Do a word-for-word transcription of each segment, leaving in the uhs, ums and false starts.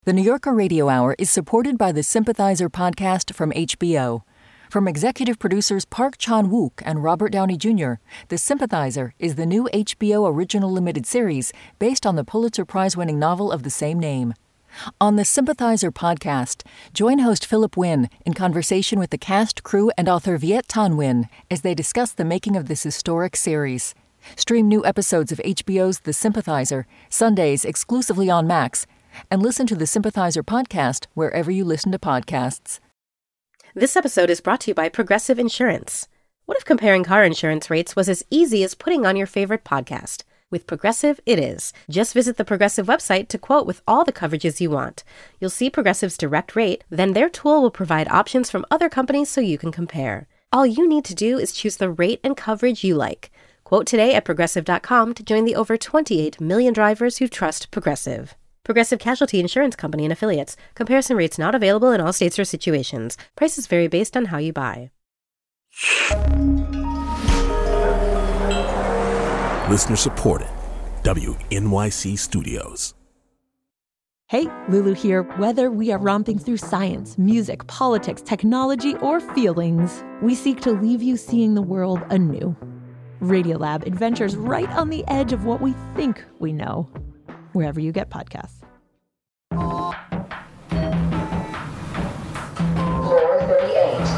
The New Yorker Radio Hour is supported by the Sympathizer podcast from H B O. From executive producers Park Chan-wook and Robert Downey Junior, The Sympathizer is the new H B O original limited series based on the Pulitzer Prize-winning novel of the same name. On the Sympathizer podcast, join host Philip Wynn in conversation with the cast, crew, and author Viet Thanh Nguyen as they discuss the making of this historic series. Stream new episodes of H B O's The Sympathizer, Sundays exclusively on Max, and listen to the Sympathizer podcast wherever you listen to podcasts. This episode is brought to you by Progressive Insurance. What if comparing car insurance rates was as easy as putting on your favorite podcast? With Progressive, it is. Just visit the Progressive website to quote with all the coverages you want. You'll see Progressive's direct rate, then their tool will provide options from other companies so you can compare. All you need to do is choose the rate and coverage you like. Quote today at Progressive dot com to join the over twenty-eight million drivers who trust Progressive. Progressive Casualty Insurance Company and Affiliates. Comparison rates not available in all states or situations. Prices vary based on how you buy. Listener supported. W N Y C Studios. Hey, Lulu here. Whether we are romping through science, music, politics, technology, or feelings, we seek to leave you seeing the world anew. Radiolab adventures right on the edge of what we think we know. Wherever you get podcasts. Floor thirty-eight.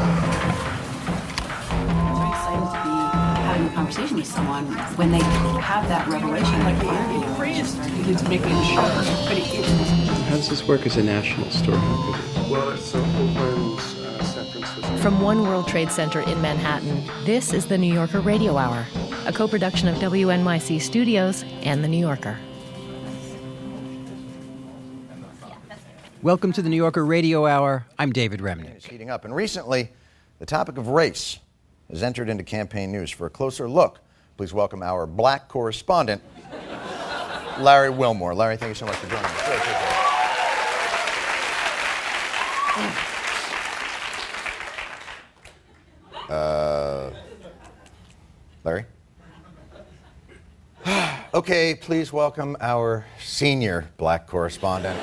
It's very exciting to be having a conversation with someone when they have that revelation. Like, why are you praised? You need to make me sure. But it, How does this work as a national store? Well, it's uh, Oakland, uh, San Francisco. From One World Trade Center in Manhattan, this is the New Yorker Radio Hour, a co-production of W N Y C Studios and The New Yorker. Welcome to the New Yorker Radio Hour. I'm David Remnick. It's heating up, and recently, the topic of race has entered into campaign news. For a closer look, please welcome our black correspondent, Larry Wilmore. Larry, thank you so much for joining us. Great, great, great. Uh, Larry? Okay, please welcome our senior black correspondent.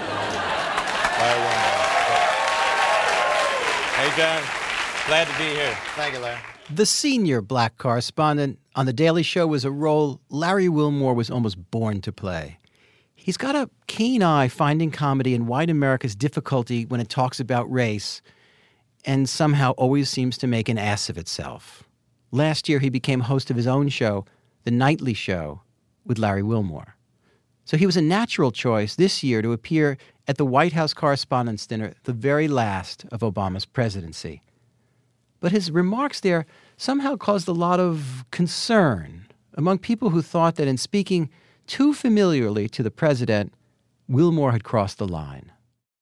Hey, John. Glad to be here. Thank you, Larry. The senior black correspondent on The Daily Show was a role Larry Wilmore was almost born to play. He's got a keen eye finding comedy in white America's difficulty when it talks about race, and somehow always seems to make an ass of itself. Last year, he became host of his own show, The Nightly Show, with Larry Wilmore. So he was a natural choice this year to appear at the White House Correspondents' Dinner, the very last of Obama's presidency. But his remarks there somehow caused a lot of concern among people who thought that in speaking too familiarly to the president, Wilmore had crossed the line.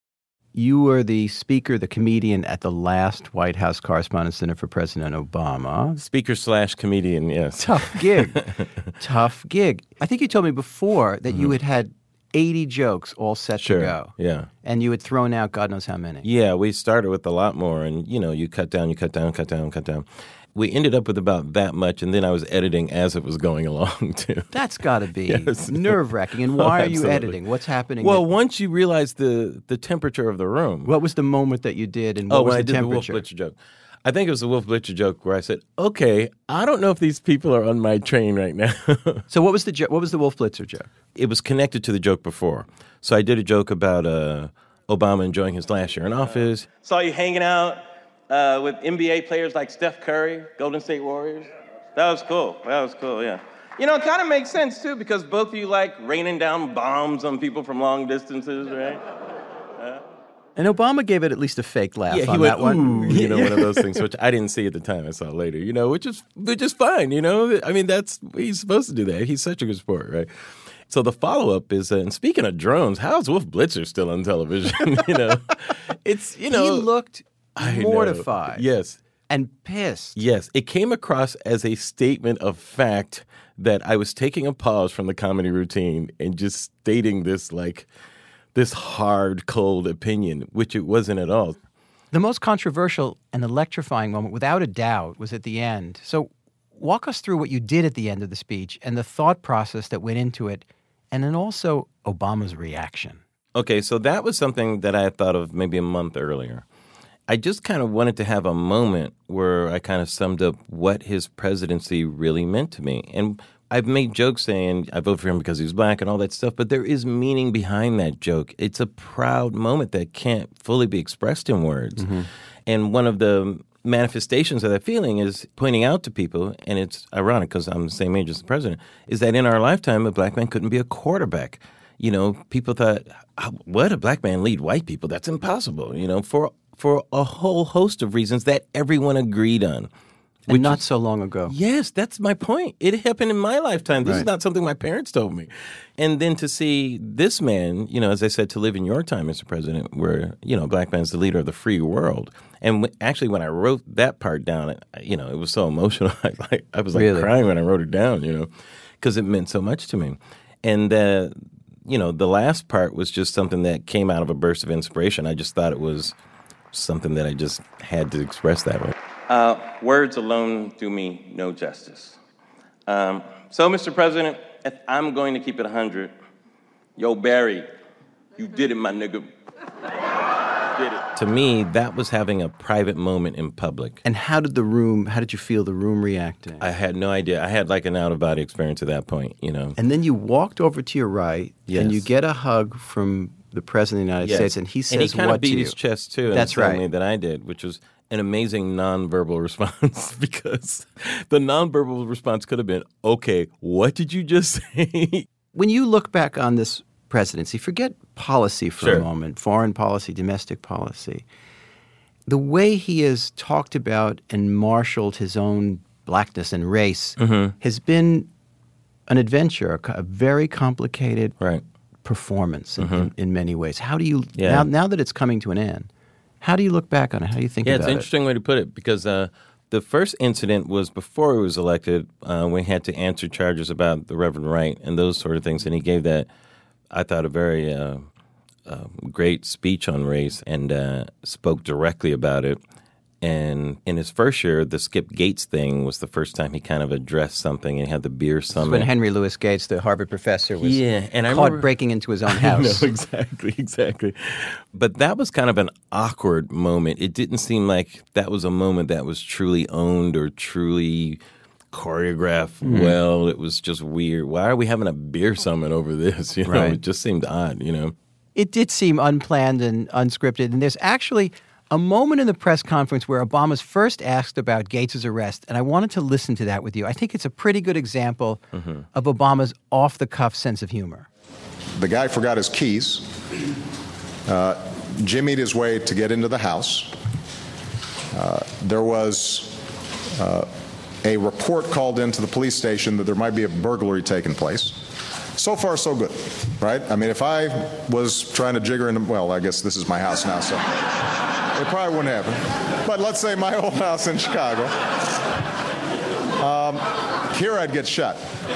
You were the speaker, the comedian at the last White House Correspondents' Dinner for President Obama. Speaker slash comedian, yes. Tough gig. Tough gig. I think you told me before that mm-hmm. you had had eighty jokes all set sure. to go. Yeah. And you had thrown out God knows how many. Yeah, we started with a lot more. And, you know, you cut down, you cut down, cut down, cut down. We ended up with about that much, and then I was editing as it was going along, too. That's got to be yes. nerve-wracking. And why oh, are you editing? What's happening? Well, that... once you realize the the temperature of the room. What was the moment that you did, and what oh, was when the I did temperature? the Wolf Blitzer joke. I think it was the Wolf Blitzer joke where I said, okay, I don't know if these people are on my train right now. So what was the jo- what was the Wolf Blitzer joke? It was connected to the joke before. So I did a joke about uh, Obama enjoying his last year in office. Saw you hanging out uh, with N B A players like Steph Curry, Golden State Warriors. That was cool. That was cool, yeah. You know, it kind of makes sense, too, because both of you like raining down bombs on people from long distances, right? Uh, And Obama gave it at least a fake laugh yeah, he on went, that one. Ooh, you know, one of those things, which I didn't see at the time. I saw later, you know, which is which is fine, you know. I mean, that's he's supposed to do that. He's such a good sport, right? So the follow-up is, uh, and speaking of drones, how is Wolf Blitzer still on television? you know, it's, you know. He looked I mortified. Know. Yes. And pissed. Yes. It came across as a statement of fact that I was taking a pause from the comedy routine and just stating this, like, this hard, cold opinion, which it wasn't at all. The most controversial and electrifying moment, without a doubt, was at the end. So walk us through what you did at the end of the speech and the thought process that went into it, and then also Obama's reaction. Okay, so that was something that I had thought of maybe a month earlier. I just kind of wanted to have a moment where I kind of summed up what his presidency really meant to me. And I've made jokes saying I voted for him because he was black and all that stuff, but there is meaning behind that joke. It's a proud moment that can't fully be expressed in words. Mm-hmm. And one of the manifestations of that feeling is pointing out to people, and it's ironic because I'm the same age as the president, is that in our lifetime, a black man couldn't be a quarterback. You know, people thought, what, a black man lead white people? That's impossible, you know, for for a whole host of reasons that everyone agreed on. And not so long ago. Yes, that's my point. It happened in my lifetime. This right. is not something my parents told me. And then to see this man, you know, as I said, to live in your time, Mister President, where, you know, a black man's the leader of the free world. And w- actually, when I wrote that part down, it, you know, it was so emotional. I, like, I was like really? crying when I wrote it down, you know, because it meant so much to me. And, uh, you know, the last part was just something that came out of a burst of inspiration. I just thought it was something that I just had to express that way. Uh, words alone do me no justice. Um, so, Mister President, if I'm going to keep it one hundred, yo, Barry, you did it, my nigga. Did it. To me, that was having a private moment in public. And how did the room, how did you feel the room reacting? I had no idea. I had like an out-of-body experience at that point, you know. And then you walked over to your right, yes. and you get a hug from the President of the United yes. States, and he says and he kind what of beat to you? his chest, too. That's in the right. same way that I did, which was an amazing nonverbal response, because the nonverbal response could have been, okay, what did you just say? When you look back on this presidency, forget policy for sure. a moment, foreign policy, domestic policy. The way he has talked about and marshaled his own blackness and race mm-hmm. has been an adventure, a, a very complicated right. performance in, mm-hmm. in, in many ways. How do you, yeah. now, now that it's coming to an end, how do you look back on it? How do you think yeah, about it? Yeah, it's an interesting way to put it, because uh, the first incident was before he was elected. Uh, we had to answer charges about the Reverend Wright and those sort of things, and he gave that, I thought, a very uh, uh, great speech on race and uh, spoke directly about it. And in his first year, the Skip Gates thing was the first time he kind of addressed something, and he had the beer summit. When Henry Louis Gates, the Harvard professor, was yeah, and I caught remember, breaking into his own house. I know, exactly, exactly. But that was kind of an awkward moment. It didn't seem like that was a moment that was truly owned or truly choreographed mm. well. It was just weird. Why are we having a beer summit over this? You know, right. It just seemed odd, you know. It did seem unplanned and unscripted, and there's actually a moment in the press conference where Obama's first asked about Gates' arrest, and I wanted to listen to that with you. I think it's a pretty good example mm-hmm. of Obama's off-the-cuff sense of humor. The guy forgot his keys, uh, jimmied his way to get into the house. Uh, there was uh, a report called into the police station that there might be a burglary taking place. So far, so good, right? I mean, if I was trying to jigger into, well, I guess this is my house now, so it probably wouldn't happen. But let's say my old house in Chicago. Um, here I'd get shot.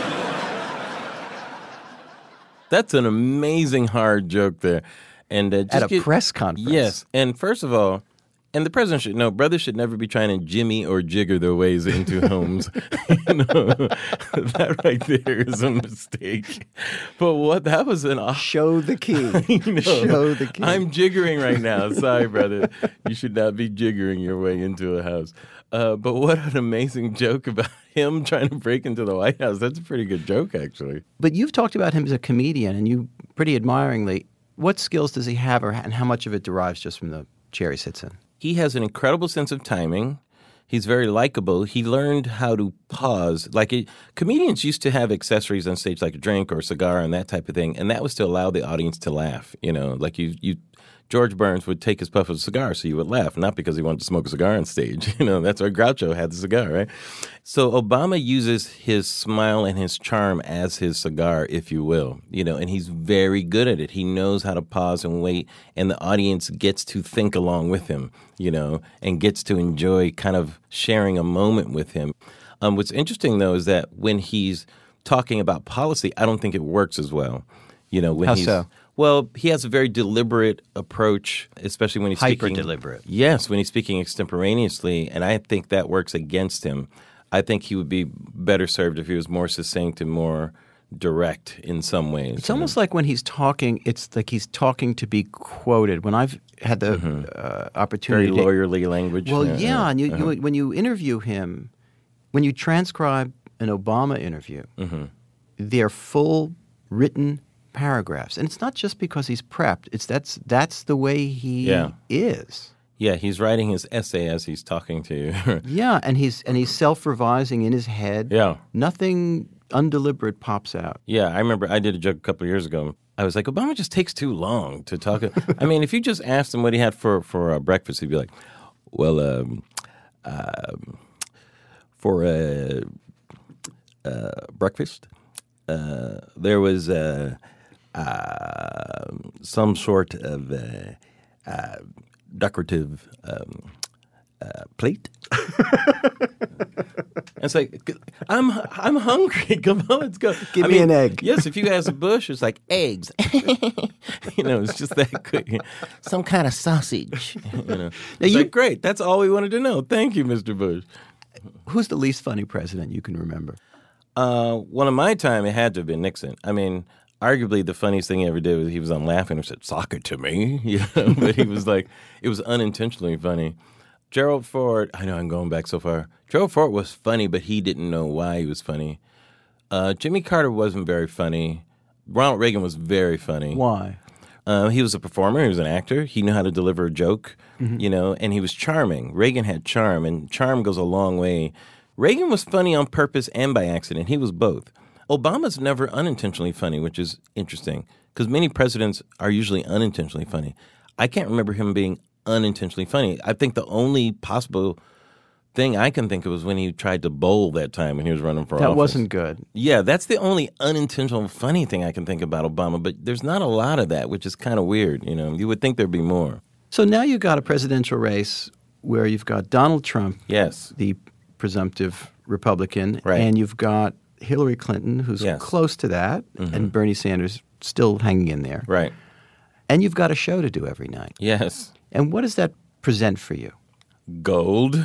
That's an amazing hard joke there. And uh, just At a get, press conference. Yes. And first of all, and the president should know, brothers should never be trying to jimmy or jigger their ways into homes. You know, that right there is a mistake. But what, that was an... Show the key. know, Show the key. I'm jiggering right now. Sorry, brother. You should not be jiggering your way into a house. Uh, but what an amazing joke about him trying to break into the White House. That's a pretty good joke, actually. But you've talked about him as a comedian, and you pretty admiringly. What skills does he have, or, and how much of it derives just from the chair he sits in? He has an incredible sense of timing. He's very likable. He learned how to pause. Like it, comedians used to have accessories on stage, like a drink or a cigar and that type of thing, and that was to allow the audience to laugh. You know, like you, you, George Burns would take his puff of a cigar so you would laugh, not because he wanted to smoke a cigar on stage. You know, that's why Groucho had the cigar, right? So Obama uses his smile and his charm as his cigar, if you will. You know, and he's very good at it. He knows how to pause and wait, and the audience gets to think along with him, you know, and gets to enjoy kind of sharing a moment with him. Um, what's interesting, though, is that when he's talking about policy, I don't think it works as well. You know, when How he's so? Well, he has a very deliberate approach, especially when he's Hyper speaking. deliberate. Yes, when he's speaking extemporaneously, and I think that works against him. I think he would be better served if he was more succinct and more direct in some ways. It's almost like when he's talking, it's like he's talking to be quoted. When I've had the mm-hmm. uh, opportunity, very lawyerly language. Well, yeah, yeah, uh, and you, uh-huh. you, when you interview him, when you transcribe an Obama interview, mm-hmm. they're full written paragraphs, and it's not just because he's prepped. It's that's that's the way he yeah. is. Yeah, he's writing his essay as he's talking to you. yeah, and he's and he's self-revising in his head. Yeah, nothing undeliberate pops out. Yeah, I remember I did a joke a couple of years ago. I was like, Obama just takes too long to talk. I mean, if you just asked him what he had for for uh, breakfast, he'd be like, "Well, um, uh, for uh, uh, breakfast, uh, there was uh, uh, some sort of uh, uh, decorative um, uh, plate." It's like, I'm I'm hungry. Come on, let's go. Give I me mean, an egg. Yes, if you ask Bush, it's like eggs. You know, it's just that quick. Some kind of sausage. You know, it's you, like, great. That's all we wanted to know. Thank you, Mister Bush. Who's the least funny president you can remember? Uh, one of my time, it had to have been Nixon. I mean, arguably the funniest thing he ever did was he was on laughing and said, "Sock it to me." You know, but he was like, it was unintentionally funny. Gerald Ford, I know I'm going back so far. Gerald Ford was funny, but he didn't know why he was funny. Uh, Jimmy Carter wasn't very funny. Ronald Reagan was very funny. Why? Uh, he was a performer. He was an actor. He knew how to deliver a joke, mm-hmm. you know, and he was charming. Reagan had charm, and charm goes a long way. Reagan was funny on purpose and by accident. He was both. Obama's never unintentionally funny, which is interesting because many presidents are usually unintentionally funny. I can't remember him being unintentionally funny. I think the only possible thing I can think of was when he tried to bowl that time when he was running for that office. That wasn't good. Yeah, that's the only unintentional funny thing I can think about Obama, but there's not a lot of that, which is kind of weird. You know, you would think there'd be more. So now you've got a presidential race where you've got Donald Trump, yes, the presumptive Republican, right. and you've got Hillary Clinton, who's yes. close to that, mm-hmm. and Bernie Sanders still hanging in there. Right. And you've got a show to do every night. Yes. And what does that present for you? Gold.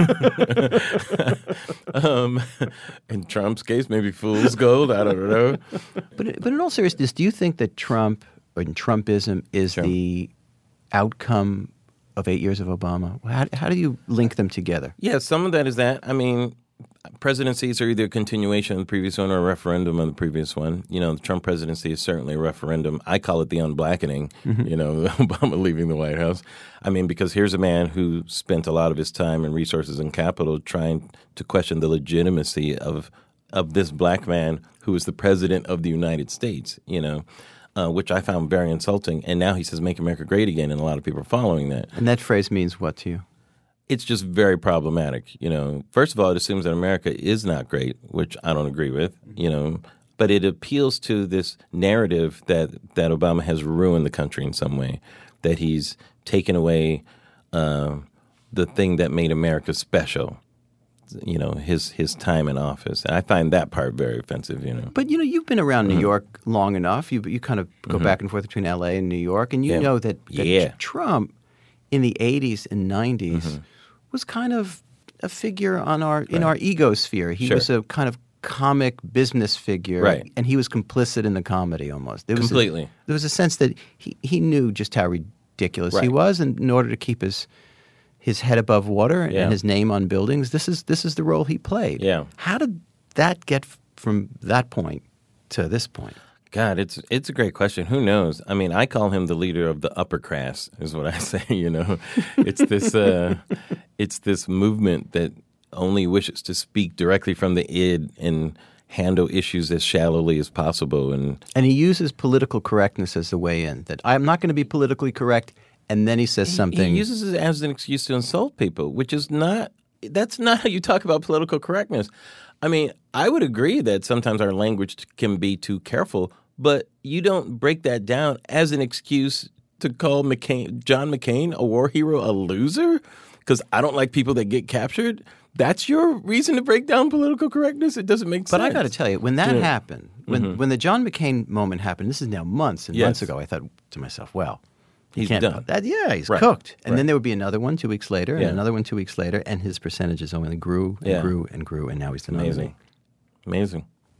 um, in Trump's case, maybe fool's gold. I don't know. But but in all seriousness, do you think that Trump and Trumpism is Trump. the outcome of eight years of Obama? How, how do you link them together? Yeah, some of that is that. I mean, presidencies are either a continuation of the previous one or a referendum of the previous one. You know, the Trump presidency is certainly a referendum. I call it the unblackening, mm-hmm. you know, Obama leaving the White House. I mean, because here's a man who spent a lot of his time and resources and capital trying to question the legitimacy of of this black man who is the president of the United States, you know, uh, which I found very insulting. And now he says, "Make America Great Again," and a lot of people are following that. And that phrase means what to you? It's just very problematic, you know. First of all, it assumes that America is not great, which I don't agree with, you know. But it appeals to this narrative that, that Obama has ruined the country in some way, that he's taken away uh, the thing that made America special, you know, his his time in office. And I find that part very offensive, you know. But, you know, you've been around mm-hmm. New York long enough. You you kind of go mm-hmm. back and forth between L A and New York, and you yeah. know that, that yeah. Trump in the eighties and nineties mm-hmm. was kind of a figure on our in right. our egosphere. He sure. was a kind of comic business figure, right. and he was complicit in the comedy almost. There was Completely. A, there was a sense that he, he knew just how ridiculous right. he was, and in order to keep his his head above water yeah. and his name on buildings, this is this is the role he played. Yeah. How did that get f- from that point to this point? God, it's it's a great question. Who knows? I mean, I call him the leader of the upper class, is what I say. You know, it's this uh, it's this movement that only wishes to speak directly from the id and handle issues as shallowly as possible. And and he uses political correctness as the way in. That I'm not going to be politically correct, and then he says something. He uses it as an excuse to insult people, which is not. That's not how you talk about political correctness. I mean, I would agree that sometimes our language can be too careful, but you don't break that down as an excuse to call McCain, John McCain, a war hero, a loser because I don't like people that get captured. That's your reason to break down political correctness? It doesn't make but sense. But I got to tell you, when that yeah. happened, when mm-hmm. when the John McCain moment happened, this is now months and yes. months ago, I thought to myself, well, he he's can't done. That, yeah, he's right. cooked. And right. then there would be another one two weeks later, and yeah. another one two weeks later, and his percentages only grew and yeah. grew and grew, and now he's the nominee. Amazing. Amazing.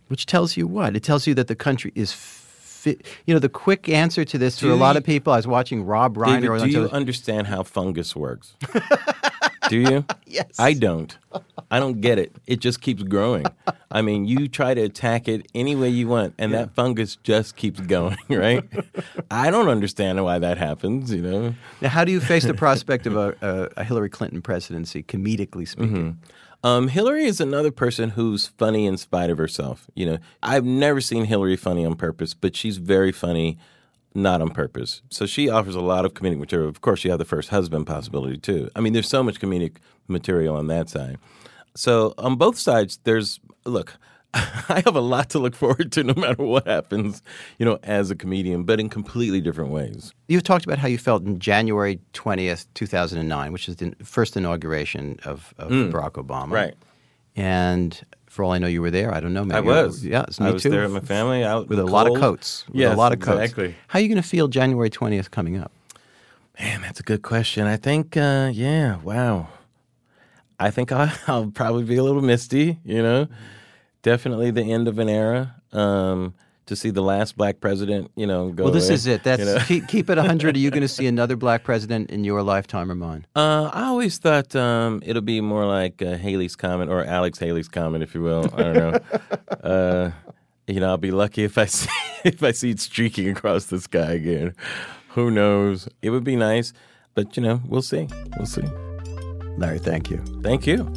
Which tells you what? It tells you that the country is, fi- you know, the quick answer to this Do for a lot you- of people. I was watching Rob Reiner. David, on do you television. understand how fungus works? Do you? Yes. I don't. I don't get it. It just keeps growing. I mean, you try to attack it any way you want, and yeah. that fungus just keeps going, right? I don't understand why that happens, you know? Now, how do you face the prospect of a, a, a Hillary Clinton presidency, comedically speaking? Mm-hmm. Um, Hillary is another person who's funny in spite of herself. You know, I've never seen Hillary funny on purpose, but she's very funny not on purpose. So she offers a lot of comedic material. Of course, you have the first husband possibility, too. I mean, there's so much comedic material on that side. So on both sides, there's, look, I have a lot to look forward to no matter what happens, you know, as a comedian, but in completely different ways. You've talked about how you felt in January twentieth, two thousand nine, which is the first inauguration of, of Mm. Barack Obama. Right. And for all I know, you were there. I don't know. Maybe I was. You, yeah, it's me I was too. there with my family. Out with a cold. lot of coats. With yes, a lot of coats. exactly. How are you going to feel January twentieth coming up? Man, that's a good question. I think, uh, yeah, wow. I think I'll, I'll probably be a little misty, you know. Definitely the end of an era. Um, to see the last black president, you know, go Well, this away, is it. That's you know? keep, keep it one hundred. Are you going to see another black president in your lifetime or mine? Uh, I always thought um, it'll be more like uh, Haley's Comet or Alex Haley's Comet, if you will. I don't know. uh, you know, I'll be lucky if I see if I see it streaking across the sky again. Who knows? It would be nice, but you know, we'll see. We'll see. Larry, thank you. Thank you.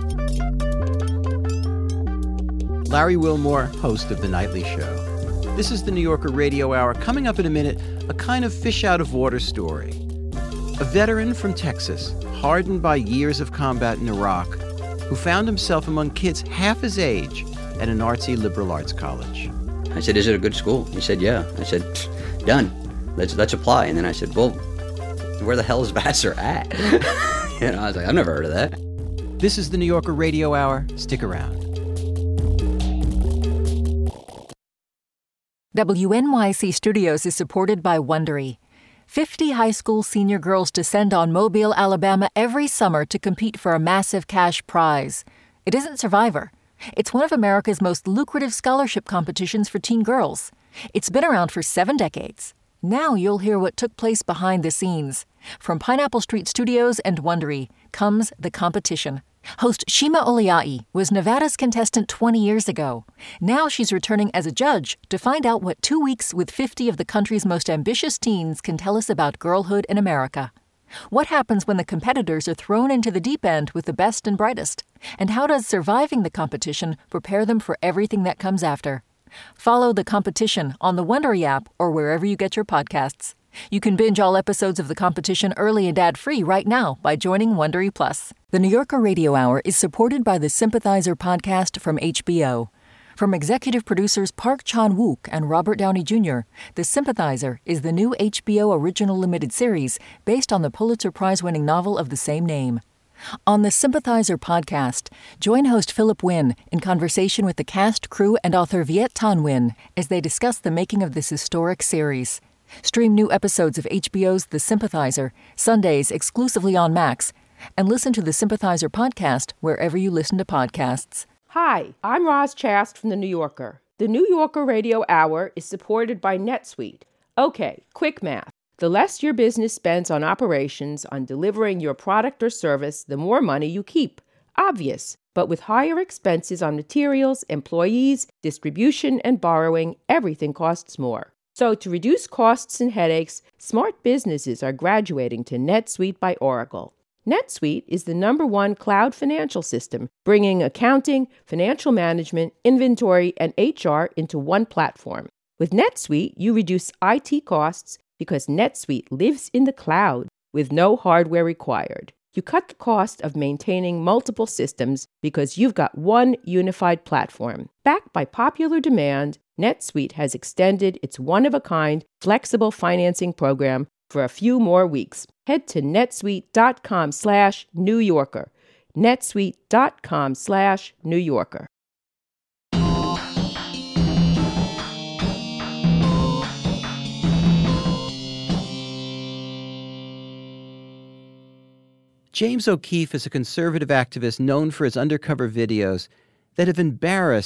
Larry Wilmore, host of The Nightly Show. This is the New Yorker Radio Hour. Coming up in a minute, a kind of fish-out-of-water story. A veteran from Texas, hardened by years of combat in Iraq, who found himself among kids half his age at an artsy liberal arts college. I said, is it a good school? He said, yeah. I said, done. Let's let's apply. And then I said, well, where the hell is Vassar at? You know, I was like, I've never heard of that. This is the New Yorker Radio Hour. Stick around. W N Y C Studios is supported by Wondery. Fifty high school senior girls descend on Mobile, Alabama every summer to compete for a massive cash prize. It isn't Survivor. It's one of America's most lucrative scholarship competitions for teen girls. It's been around for seven decades. Now you'll hear what took place behind the scenes. From Pineapple Street Studios and Wondery comes The Competition. Host Shima Oliai was Nevada's contestant twenty years ago. Now she's returning as a judge to find out what two weeks with fifty of the country's most ambitious teens can tell us about girlhood in America. What happens when the competitors are thrown into the deep end with the best and brightest? And how does surviving the competition prepare them for everything that comes after? Follow The Competition on the Wondery app or wherever you get your podcasts. You can binge all episodes of The Competition early and ad-free right now by joining Wondery Plus. The New Yorker Radio Hour is supported by the Sympathizer podcast from H B O. From executive producers Park Chan-wook and Robert Downey Junior, The Sympathizer is the new H B O original limited series based on the Pulitzer Prize-winning novel of the same name. On the Sympathizer podcast, join host Philip Wynn in conversation with the cast, crew, and author Viet Thanh Nguyen as they discuss the making of this historic series. Stream new episodes of H B O's The Sympathizer, Sundays exclusively on Max, and listen to the Sympathizer podcast wherever you listen to podcasts. Hi, I'm Roz Chast from The New Yorker. The New Yorker Radio Hour is supported by NetSuite. Okay, quick math. The less your business spends on operations, on delivering your product or service, the more money you keep. Obvious. But with higher expenses on materials, employees, distribution, and borrowing, everything costs more. So to reduce costs and headaches, smart businesses are graduating to NetSuite by Oracle. NetSuite is the number one cloud financial system, bringing accounting, financial management, inventory, and H R into one platform. With NetSuite, you reduce I T costs because NetSuite lives in the cloud with no hardware required. You cut the cost of maintaining multiple systems because you've got one unified platform. Backed by popular demand, NetSuite has extended its one-of-a-kind flexible financing program for a few more weeks. Head to netsuite.com slash New Yorker. netsuite.com slash New Yorker. James O'Keefe is a conservative activist known for his undercover videos that have embarrassed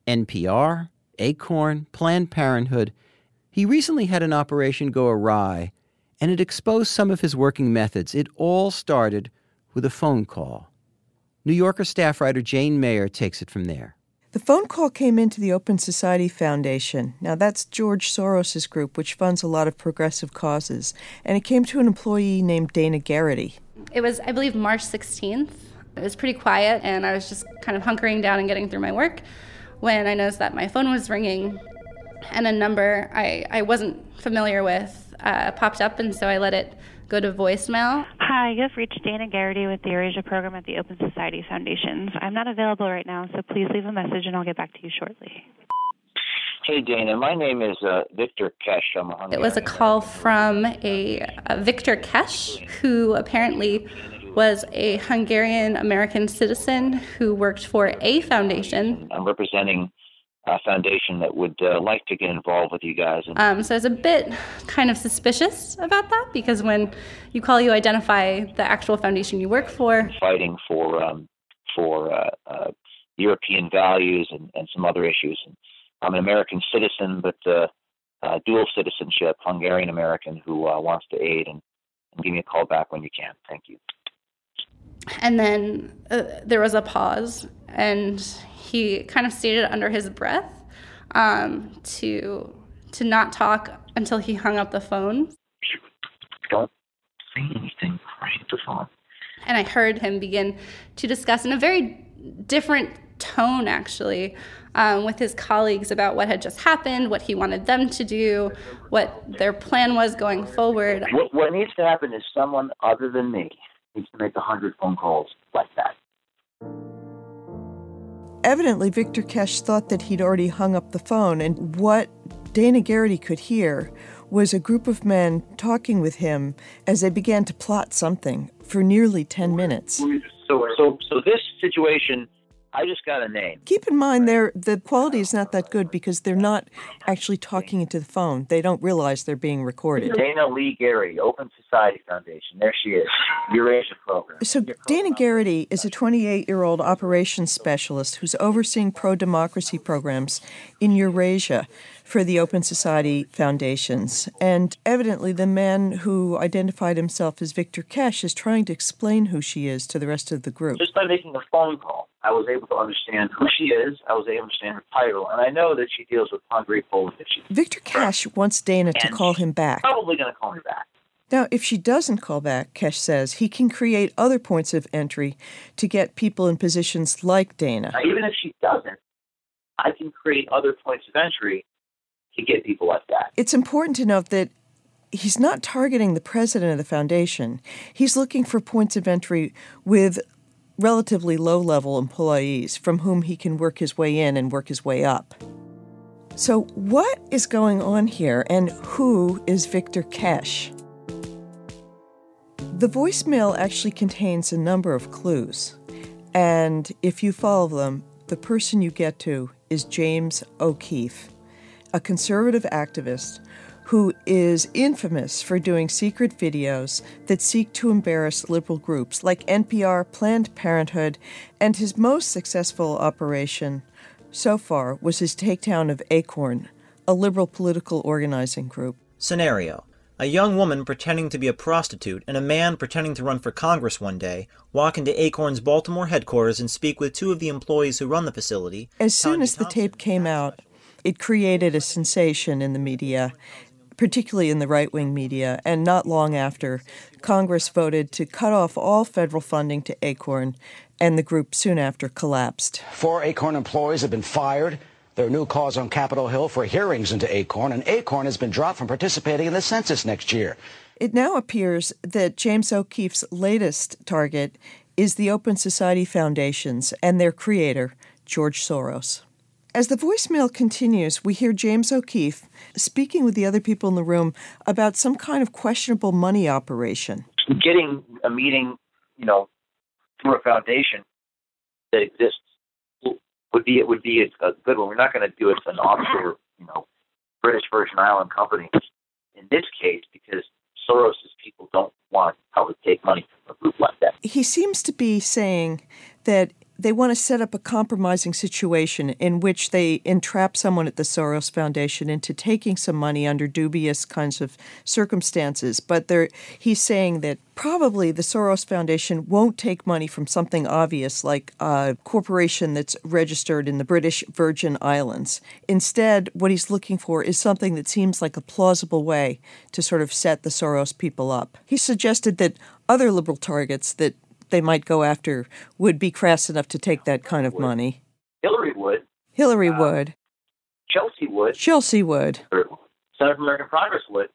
N P R, Acorn, Planned Parenthood. He recently had an operation go awry, and it exposed some of his working methods. It all started with a phone call. New Yorker staff writer Jane Mayer takes it from there. The phone call came into the Open Society Foundation. Now, that's George Soros' group, which funds a lot of progressive causes. And it came to an employee named Dana Garrity. It was, I believe, March sixteenth. It was pretty quiet, and I was just kind of hunkering down and getting through my work when I noticed that my phone was ringing, and a number I, I wasn't familiar with uh, popped up, and so I let it go to voicemail. Hi, you've reached Dana Garrity with the Eurasia program at the Open Society Foundations. I'm not available right now, so please leave a message and I'll get back to you shortly. Hey, Dana. My name is uh, Victor Kesh. I'm a Hungarian. It was a call from a, a Victor Kesh, who apparently was a Hungarian-American citizen who worked for a foundation. I'm representing a foundation that would uh, like to get involved with you guys. Um, so I was a bit kind of suspicious about that, because when you call, you identify the actual foundation you work for. Fighting for um, for uh, uh, European values and, and some other issues. And I'm an American citizen, but uh, uh, dual citizenship, Hungarian-American, who uh, wants to aid, and, and give me a call back when you can. Thank you. And then uh, there was a pause, and he kind of stated under his breath um, to to not talk until he hung up the phone. Don't say anything right at the phone. And I heard him begin to discuss in a very different tone, actually, um, with his colleagues about what had just happened, what he wanted them to do, what their plan was going forward. What, what needs to happen is someone other than me needs to make a hundred phone calls like that. Evidently, Victor Kesh thought that he'd already hung up the phone, and what Dana Garrity could hear was a group of men talking with him as they began to plot something for nearly ten minutes. So, so, so this situation, I just got a name. Keep in mind, they're, the quality is not that good because they're not actually talking into the phone. They don't realize they're being recorded. Dana Lee Garrity, Open Society Foundation. There she is, Eurasia program. So Dana Garrity is a twenty-eight-year-old operations specialist who's overseeing pro-democracy programs in Eurasia for the Open Society Foundations. And evidently the man who identified himself as Victor Kesh is trying to explain who she is to the rest of the group. Just by making a phone call, I was able to understand who she is. I was able to understand her title. And I know that she deals with Hungary, Poland issues. Victor Kesh wants Dana to call him back. Probably going to call me back. Now, if she doesn't call back, Kesh says, he can create other points of entry to get people in positions like Dana. Now, even if she doesn't, I can create other points of entry to get people like that. It's important to note that he's not targeting the president of the foundation. He's looking for points of entry with relatively low-level employees from whom he can work his way in and work his way up. So what is going on here, and who is Victor Kesh? The voicemail actually contains a number of clues, and if you follow them, the person you get to is James O'Keefe, a conservative activist who is infamous for doing secret videos that seek to embarrass liberal groups like N P R, Planned Parenthood, and his most successful operation so far was his takedown of Acorn, a liberal political organizing group. Scenario. A young woman pretending to be a prostitute and a man pretending to run for Congress one day walk into Acorn's Baltimore headquarters and speak with two of the employees who run the facility. As soon as the tape came out, it created a sensation in the media, particularly in the right-wing media, and not long after, Congress voted to cut off all federal funding to Acorn, and the group soon after collapsed. Four Acorn employees have been fired. There are new calls on Capitol Hill for hearings into Acorn, and Acorn has been dropped from participating in the census next year. It now appears that James O'Keefe's latest target is the Open Society Foundations and their creator, George Soros. As the voicemail continues, we hear James O'Keefe speaking with the other people in the room about some kind of questionable money operation. Getting a meeting, you know, through a foundation that exists would be it would be a, a good one. We're not going to do it to an offshore, you know, British Virgin Island company in this case because Soros' people don't want how to take money from a group like that. He seems to be saying that they want to set up a compromising situation in which they entrap someone at the Soros Foundation into taking some money under dubious kinds of circumstances. But they're, he's saying that probably the Soros Foundation won't take money from something obvious like a corporation that's registered in the British Virgin Islands. Instead, what he's looking for is something that seems like a plausible way to sort of set the Soros people up. He suggested that other liberal targets that they might go after would be crass enough to take that kind of money. Hillary would. Hillary uh, would. Chelsea would. Chelsea would. Center for American Progress would.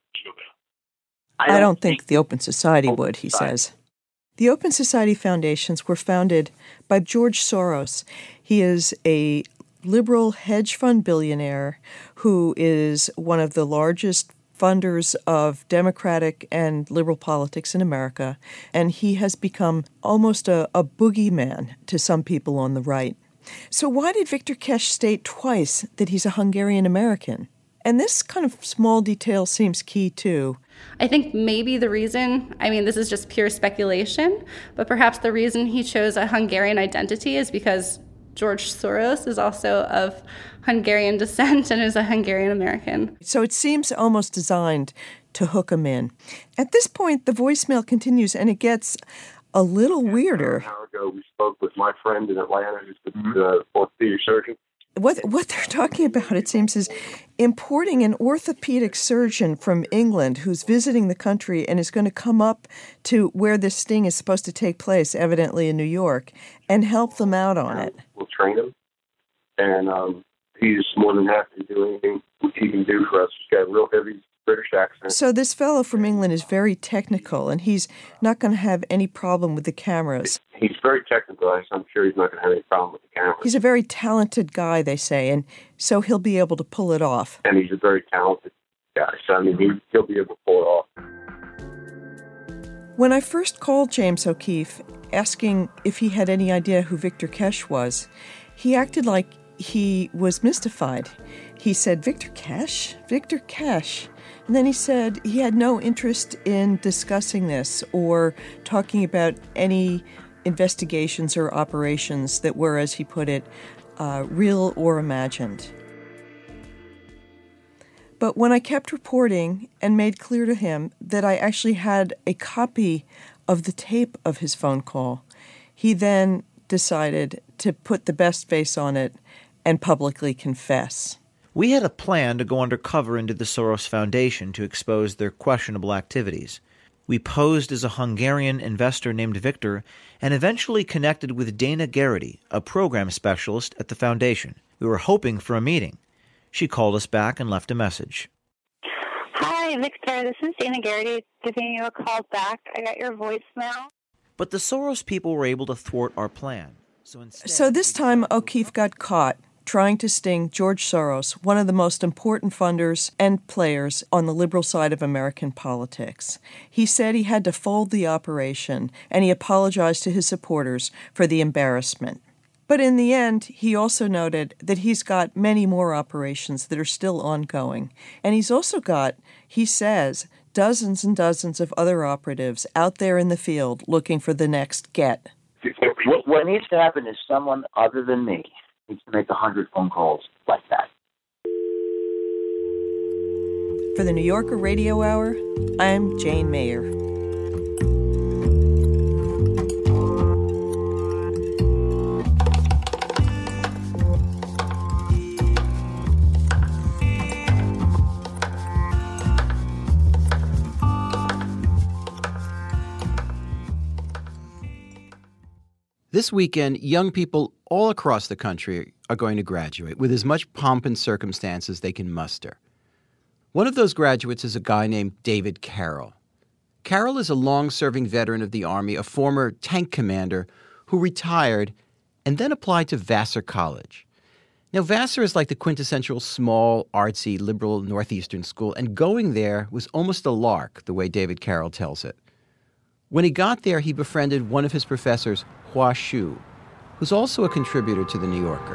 I don't, I don't think, think the Open Society Open would, he Society. says. The Open Society Foundations were founded by George Soros. He is a liberal hedge fund billionaire who is one of the largest funders of democratic and liberal politics in America, and he has become almost a, a boogeyman to some people on the right. So why did Victor Kiss state twice that he's a Hungarian-American? And this kind of small detail seems key, too. I think maybe the reason, I mean, this is just pure speculation, but perhaps the reason he chose a Hungarian identity is because George Soros is also of Hungarian descent and is a Hungarian-American. So it seems almost designed to hook him in. At this point, the voicemail continues, and it gets a little weirder. An hour ago, we spoke with my friend in Atlanta, who's the uh, orthopedic surgeon. What what they're talking about, it seems, is importing an orthopedic surgeon from England who's visiting the country and is going to come up to where this sting is supposed to take place, evidently in New York, and help them out on it. We'll train him, and um, he's more than happy to do anything he can do for us. He's got a real heavy British accent. So this fellow from England is very technical, and he's not going to have any problem with the cameras. He's very technical, so I'm sure he's not going to have any problem with the cameras. He's a very talented guy, they say, and so he'll be able to pull it off. And he's a very talented guy, so I mean, he, he'll be able to pull it off. When I first called James O'Keefe, asking if he had any idea who Victor Kiss was, he acted like he was mystified. He said, Victor Kiss? Victor Kiss? And then he said he had no interest in discussing this or talking about any investigations or operations that were, as he put it, uh, real or imagined. But when I kept reporting and made clear to him that I actually had a copy of the tape of his phone call, he then decided to put the best face on it and publicly confess. We had a plan to go undercover into the Soros Foundation to expose their questionable activities. We posed as a Hungarian investor named Victor and eventually connected with Dana Garrity, a program specialist at the foundation. We were hoping for a meeting. She called us back and left a message. Hi, Victor. This is Dana Garrity giving you a call back. I got your voicemail. But the Soros people were able to thwart our plan. So, instead, so this time O'Keefe got caught trying to sting George Soros, one of the most important funders and players on the liberal side of American politics. He said he had to fold the operation, and he apologized to his supporters for the embarrassment. But in the end, he also noted that he's got many more operations that are still ongoing. And he's also got, he says, dozens and dozens of other operatives out there in the field looking for the next get. What, what needs to happen is someone other than me needs to make a hundred phone calls like that. For the New Yorker Radio Hour, I'm Jane Mayer. This weekend, young people all across the country are going to graduate with as much pomp and circumstance as they can muster. One of those graduates is a guy named David Carroll. Carroll is a long-serving veteran of the Army, a former tank commander who retired and then applied to Vassar College. Now, Vassar is like the quintessential small, artsy, liberal Northeastern school, and going there was almost a lark, the way David Carroll tells it. When he got there, he befriended one of his professors, Hua Shu, who's also a contributor to The New Yorker.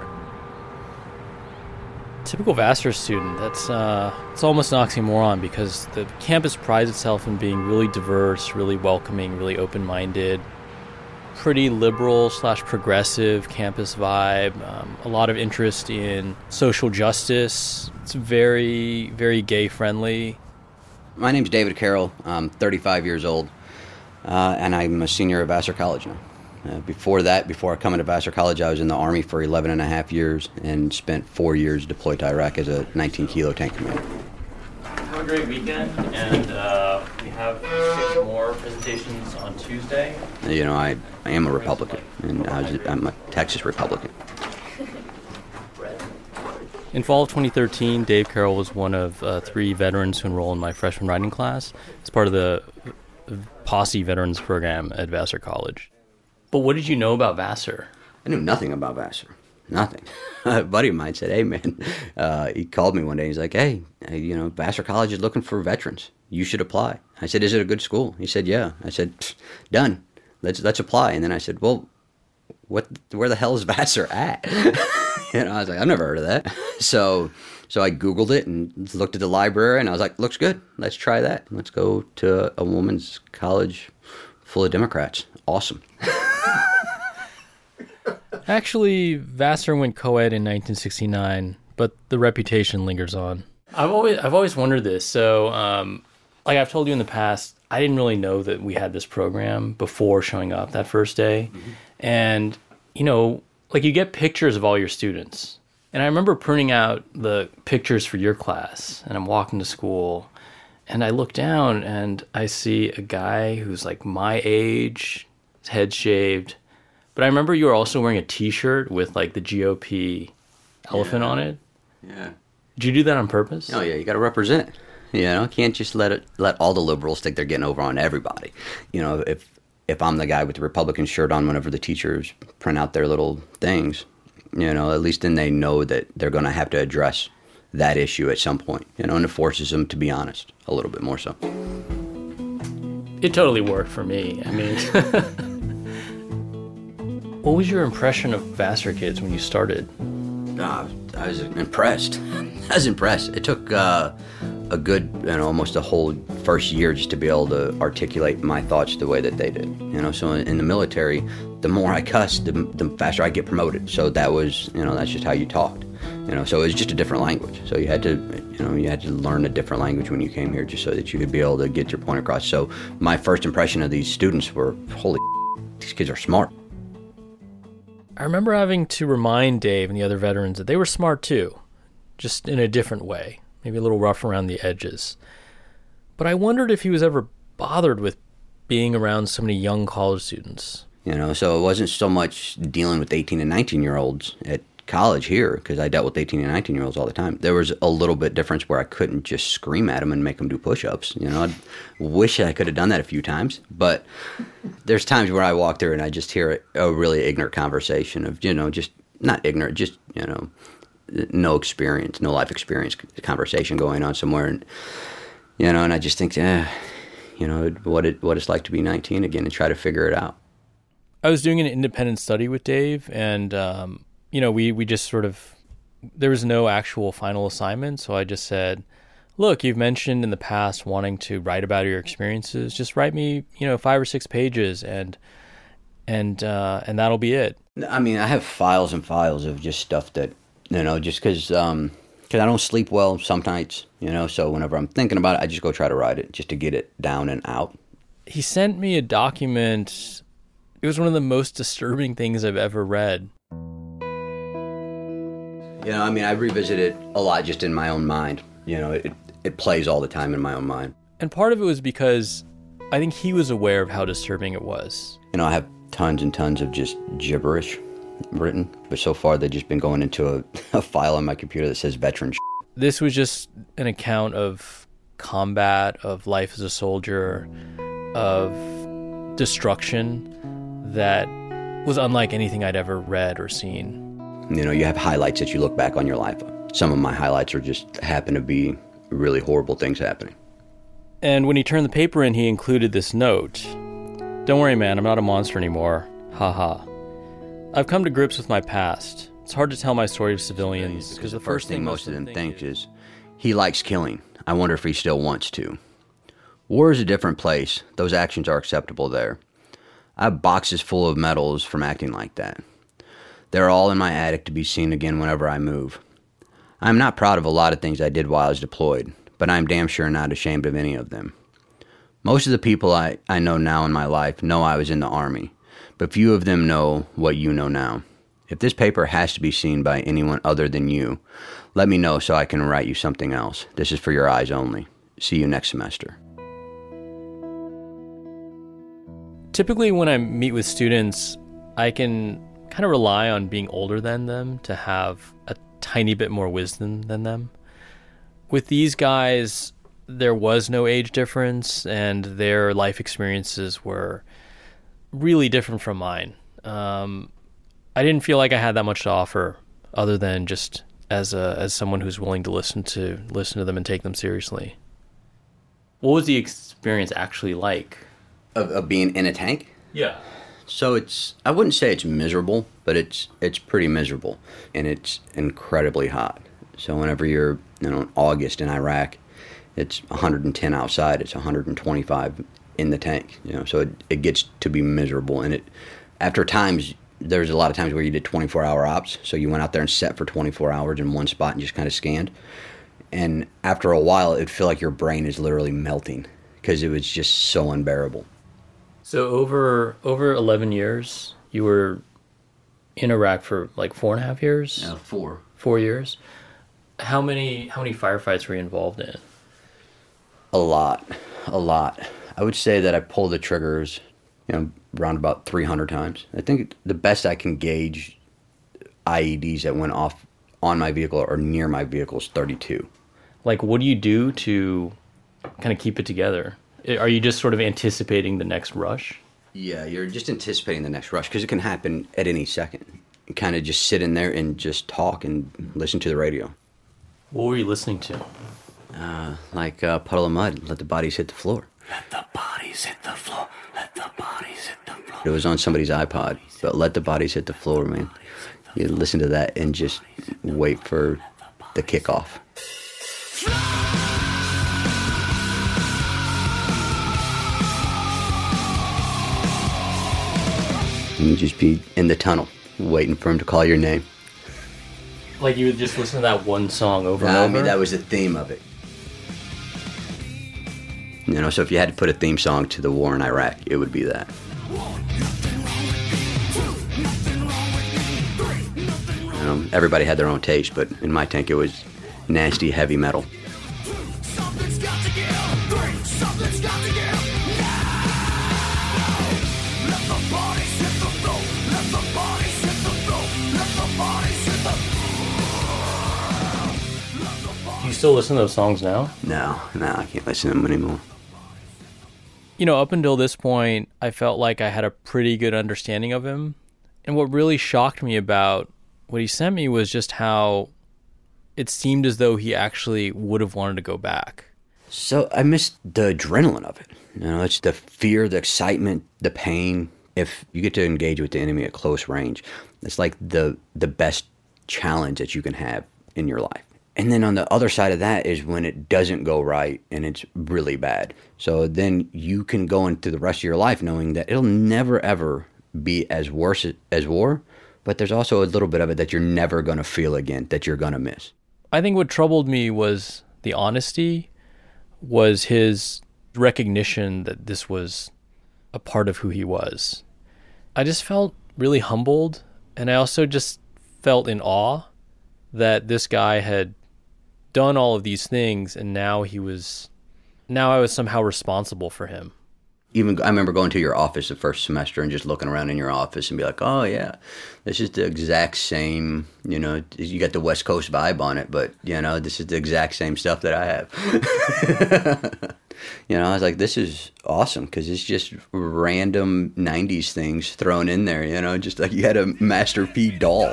Typical Vassar student, that's uh, it's almost an oxymoron because the campus prides itself in being really diverse, really welcoming, really open-minded. pretty liberal slash progressive campus vibe, um, a lot of interest in social justice. It's very, very gay friendly. My name's David Carroll. I'm thirty-five years old, uh, and I'm a senior at Vassar College now. Uh, before that, before coming to Vassar College, I was in the Army for eleven and a half years and spent four years deployed to Iraq as a nineteen kilo tank commander. Have a great weekend, and uh, we have six more presentations on Tuesday. You know, I, I am a Republican, and I was, I'm a Texas Republican. In fall of twenty thirteen, Dave Carroll was one of uh, three veterans who enrolled in my freshman writing class as part of the Posse Veterans Program at Vassar College. But what did you know about Vassar? I knew nothing about Vassar. Nothing. A buddy of mine said, hey, man, uh, he called me one day. He's like, hey, you know, Vassar College is looking for veterans. You should apply. I said, is it a good school? He said, yeah. I said, done. Let's let's apply. And then I said, well, what? Where the hell is Vassar at? You know, I was like, I've never heard of that. So so I Googled it and looked at the library, and I was like, looks good. Let's try that. Let's go to a woman's college full of Democrats. Awesome. Actually, Vassar went co-ed in nineteen sixty-nine, but the reputation lingers on. I've always I've always wondered this. So, um, like I've told you in the past, I didn't really know that we had this program before showing up that first day. Mm-hmm. And, you know, like you get pictures of all your students. And I remember printing out the pictures for your class, and I'm walking to school, and I look down and I see a guy who's like my age, his head shaved. But I remember you were also wearing a T-shirt with like the G O P elephant yeah. on it. Yeah. Did you do that on purpose? Oh yeah, you got to represent. You know, can't just let it let all the liberals think they're getting over on everybody. You know, if if I'm the guy with the Republican shirt on, whenever the teachers print out their little things, you know, at least then they know that they're going to have to address that issue at some point. You know, and it forces them to be honest a little bit more so. It totally worked for me. I mean. What was your impression of Vassar kids when you started? Uh, I was impressed. I was impressed. It took uh, a good, you know, almost a whole first year just to be able to articulate my thoughts the way that they did. You know, so in, in the military, the more I cussed, the, the faster I get promoted. So that was, you know, that's just how you talked. You know, so it was just a different language. So you had to, you know, you had to learn a different language when you came here just so that you could be able to get your point across. So my first impression of these students were, holy, these kids are smart. I remember having to remind Dave and the other veterans that they were smart too, just in a different way, maybe a little rough around the edges. But I wondered if he was ever bothered with being around so many young college students. You know, so it wasn't so much dealing with eighteen and nineteen year olds at college here, because I dealt with eighteen and nineteen year olds all the time. There was a little bit difference where I couldn't just scream at them and make them do push-ups. You know, I wish I could have done that a few times, but there's times where I walk through and I just hear a really ignorant conversation of, you know, just not ignorant, just, you know, no experience, no life experience conversation going on somewhere. And, you know, and I just think, eh, you know, what it, what it's like to be nineteen again and try to figure it out. I was doing an independent study with Dave, and, um, you know, we, we just sort of, there was no actual final assignment. So I just said, look, you've mentioned in the past wanting to write about your experiences. Just write me, you know, five or six pages and, and, uh, and that'll be it. I mean, I have files and files of just stuff that, you know, just cause, um, cause I don't sleep well some nights, you know, so whenever I'm thinking about it, I just go try to write it just to get it down and out. He sent me a document. It was one of the most disturbing things I've ever read. You know, I mean, I revisit it a lot just in my own mind. You know, it it plays all the time in my own mind. And part of it was because I think he was aware of how disturbing it was. You know, I have tons and tons of just gibberish written, but so far they've just been going into a, a file on my computer that says veteran shit. This was just an account of combat, of life as a soldier, of destruction that was unlike anything I'd ever read or seen. You know, you have highlights that you look back on your life. Some of my highlights are just happen to be really horrible things happening. And when he turned the paper in, he included this note. Don't worry, man, I'm not a monster anymore. Ha ha. I've come to grips with my past. It's hard to tell my story to civilians because the first thing most of them think is, he likes killing. I wonder if he still wants to. War is a different place. Those actions are acceptable there. I have boxes full of medals from acting like that. They're all in my attic to be seen again whenever I move. I am not proud of a lot of things I did while I was deployed, but I am damn sure not ashamed of any of them. Most of the people I, I know now in my life know I was in the Army, but few of them know what you know now. If this paper has to be seen by anyone other than you, let me know so I can write you something else. This is for your eyes only. See you next semester. Typically when I meet with students, I can kind of rely on being older than them to have a tiny bit more wisdom than them. With these guys, there was no age difference, and their life experiences were really different from mine. Um, I didn't feel like I had that much to offer, other than just as a as someone who's willing to listen to listen to them and take them seriously. What was the experience actually like? Of, of being in a tank? Yeah. So it's, I wouldn't say it's miserable, but it's it's pretty miserable, and it's incredibly hot. So whenever you're, you know, in August in Iraq, it's one hundred ten outside, it's one hundred twenty-five in the tank, you know, so it, it gets to be miserable. And it, after times, there's a lot of times where you did twenty-four hour ops, so you went out there and sat for twenty-four hours in one spot and just kind of scanned. And after a while, it'd feel like your brain is literally melting because it was just so unbearable. So over over eleven years, you were in Iraq for like four and a half years? No, four. Four years. How many how many firefights were you involved in? A lot, a lot. I would say that I pulled the triggers, you know, around about three hundred times. I think the best I can gauge I E Ds that went off on my vehicle or near my vehicle is thirty-two. Like, what do you do to kind of keep it together? Are you just sort of anticipating the next rush? Yeah, you're just anticipating the next rush because it can happen at any second. You kind of just sit in there and just talk and listen to the radio. What were you listening to? Uh, like uh, Puddle of Mud, Let the Bodies Hit the Floor. Let the bodies hit the floor. Let the bodies hit the floor. It was on somebody's iPod, but Let the Bodies Hit the Floor, man. You listen to that and just wait for the kickoff. And you just be in the tunnel, waiting for him to call your name. Like you would just listen to that one song over and no, over? I mean, that was the theme of it. You know, so if you had to put a theme song to the war in Iraq, it would be that. You know, everybody had their own taste, but in my tank it was nasty, heavy metal. Do you still listen to those songs now? No, no, I can't listen to them anymore. You know, up until this point, I felt like I had a pretty good understanding of him. And what really shocked me about what he sent me was just how it seemed as though he actually would have wanted to go back. So I missed the adrenaline of it. You know, it's the fear, the excitement, the pain. If you get to engage with the enemy at close range, it's like the the best challenge that you can have in your life. And then on the other side of that is when it doesn't go right and it's really bad. So then you can go into the rest of your life knowing that it'll never, ever be as worse as war, but there's also a little bit of it that you're never going to feel again, that you're going to miss. I think what troubled me was the honesty, was his recognition that this was a part of who he was. I just felt really humbled, and I also just felt in awe that this guy had done all of these things, and now he was, now I was somehow responsible for him. Even I remember going to your office the first semester and just looking around in your office and be like, oh yeah, this is the exact same, you know, you got the West Coast vibe on it, but you know, this is the exact same stuff that I have. You know, I was like, this is awesome because it's just random nineties things thrown in there, you know, just like you had a Master P doll.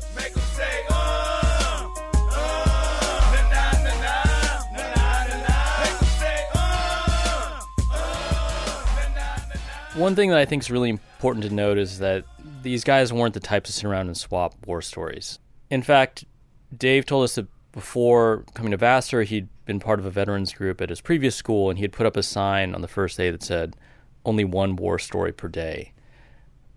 One thing that I think is really important to note is that these guys weren't the types to sit around and swap war stories. In fact, Dave told us that before coming to Vassar, he'd been part of a veterans group at his previous school, and he had put up a sign on the first day that said, only one war story per day.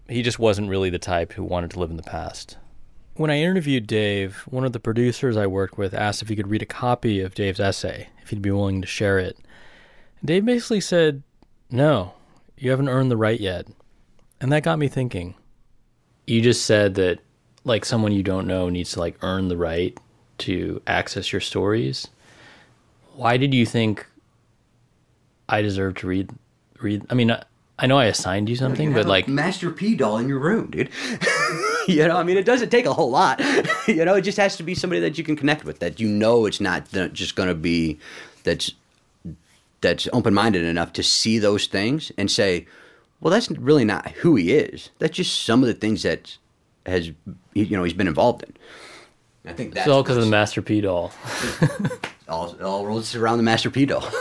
he just wasn't really the type who wanted to live in the past. When I interviewed Dave, one of the producers I worked with asked if he could read a copy of Dave's essay, if he'd be willing to share it. Dave basically said, no, you haven't earned the right yet. And that got me thinking. You just said that, like, someone you don't know needs to, like, earn the right to access your stories. Why did you think I deserve to read, read? I mean, I, I know I assigned you something, you but, like... Master P doll in your room, dude. You know, I mean, it doesn't take a whole lot. You know, it just has to be somebody that you can connect with, that you know it's not just going to be that's that's open-minded enough to see those things and say, well, that's really not who he is. That's just some of the things that has, you know, he's been involved in. I think that's it's all because of the Master P doll. all, all rolls around the Master P doll.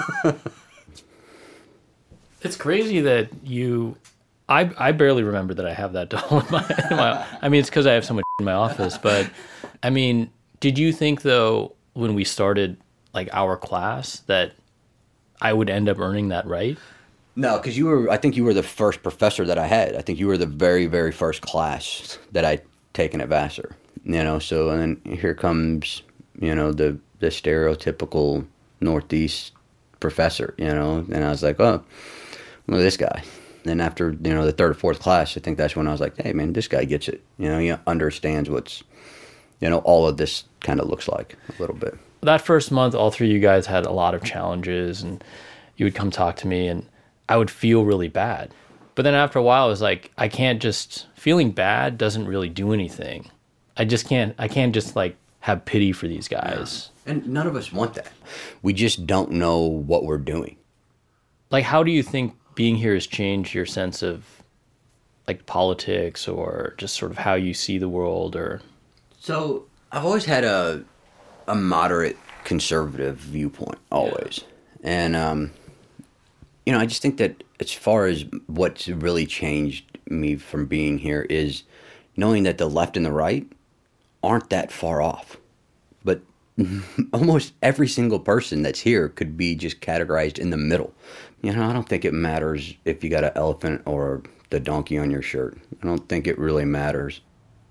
It's crazy that you... I I barely remember that I have that doll in my... In my I mean, it's because I have so much in my office, but, I mean, did you think, though, when we started, like, our class, that I would end up earning that right? No, because you were, I think you were the first professor that I had. I think you were the very, very first class that I'd taken at Vassar. You know, so, and then here comes, you know, the, the stereotypical Northeast professor, you know, and I was like, oh, look at this guy. Then after, you know, the third or fourth class, I think that's when I was like, hey, man, this guy gets it. You know, he understands what's, you know, all of this kind of looks like a little bit. That first month, all three of you guys had a lot of challenges, and you would come talk to me, and I would feel really bad. But then after a while, I was like, I can't just, feeling bad doesn't really do anything. I just can't, I can't just, like, have pity for these guys. Yeah. And none of us want that. We just don't know what we're doing. Like, how do you think being here has changed your sense of, like, politics or just sort of how you see the world? Or So I've always had a a moderate conservative viewpoint, always. Yeah. And, um, you know, I just think that as far as what's really changed me from being here is knowing that the left and the right aren't that far off. But almost every single person that's here could be just categorized in the middle. You know, I don't think it matters if you got an elephant or the donkey on your shirt. I don't think it really matters.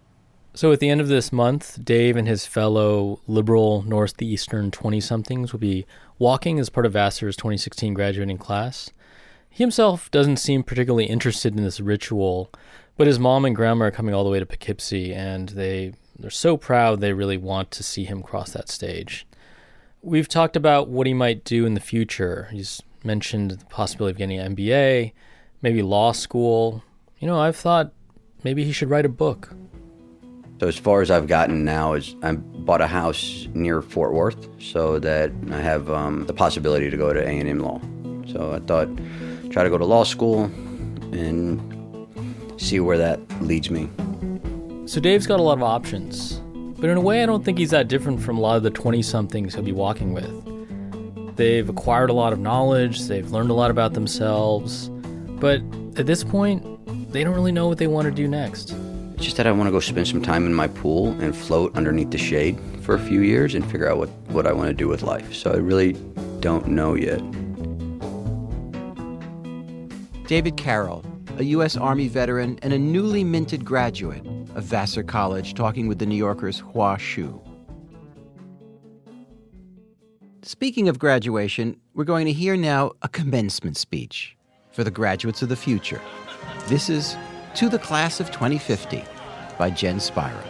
So at the end of this month, Dave and his fellow liberal Northeastern twenty-somethings will be walking as part of Vassar's twenty sixteen graduating class. He himself doesn't seem particularly interested in this ritual, but his mom and grandma are coming all the way to Poughkeepsie, and they, they're so proud they really want to see him cross that stage. We've talked about what he might do in the future. He's mentioned the possibility of getting an M B A, maybe law school. You know, I've thought maybe he should write a book. So as far as I've gotten now is I bought a house near Fort Worth so that I have um, the possibility to go to A and M Law. So I thought, try to go to law school and see where that leads me. So Dave's got a lot of options, but in a way I don't think he's that different from a lot of the twenty-somethings he'll be walking with. They've acquired a lot of knowledge, they've learned a lot about themselves, but at this point, they don't really know what they want to do next. It's just that I want to go spend some time in my pool and float underneath the shade for a few years and figure out what, what I want to do with life. So I really don't know yet. David Carroll, a U S Army veteran and a newly minted graduate of Vassar College, talking with the New Yorker's Hua Hsu. Speaking of graduation, we're going to hear now a commencement speech for the graduates of the future. This is To the Class of twenty fifty by Jen Spira.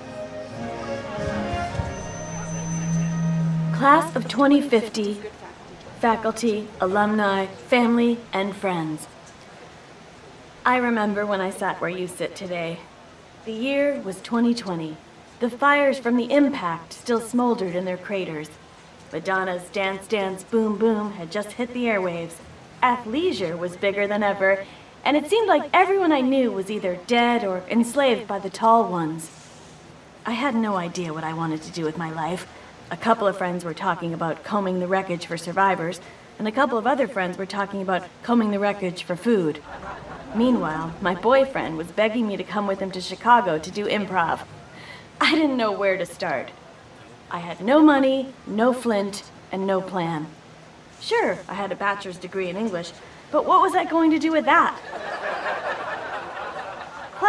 Class of twenty fifty, faculty, alumni, family, and friends. I remember when I sat where you sit today. The year was twenty twenty. The fires from the impact still smoldered in their craters. Madonna's Dance Dance Boom Boom had just hit the airwaves. Athleisure was bigger than ever, and it seemed like everyone I knew was either dead or enslaved by the tall ones. I had no idea what I wanted to do with my life. A couple of friends were talking about combing the wreckage for survivors, and a couple of other friends were talking about combing the wreckage for food. Meanwhile, my boyfriend was begging me to come with him to Chicago to do improv. I didn't know where to start. I had no money, no flint, and no plan. Sure, I had a bachelor's degree in English, but what was I going to do with that?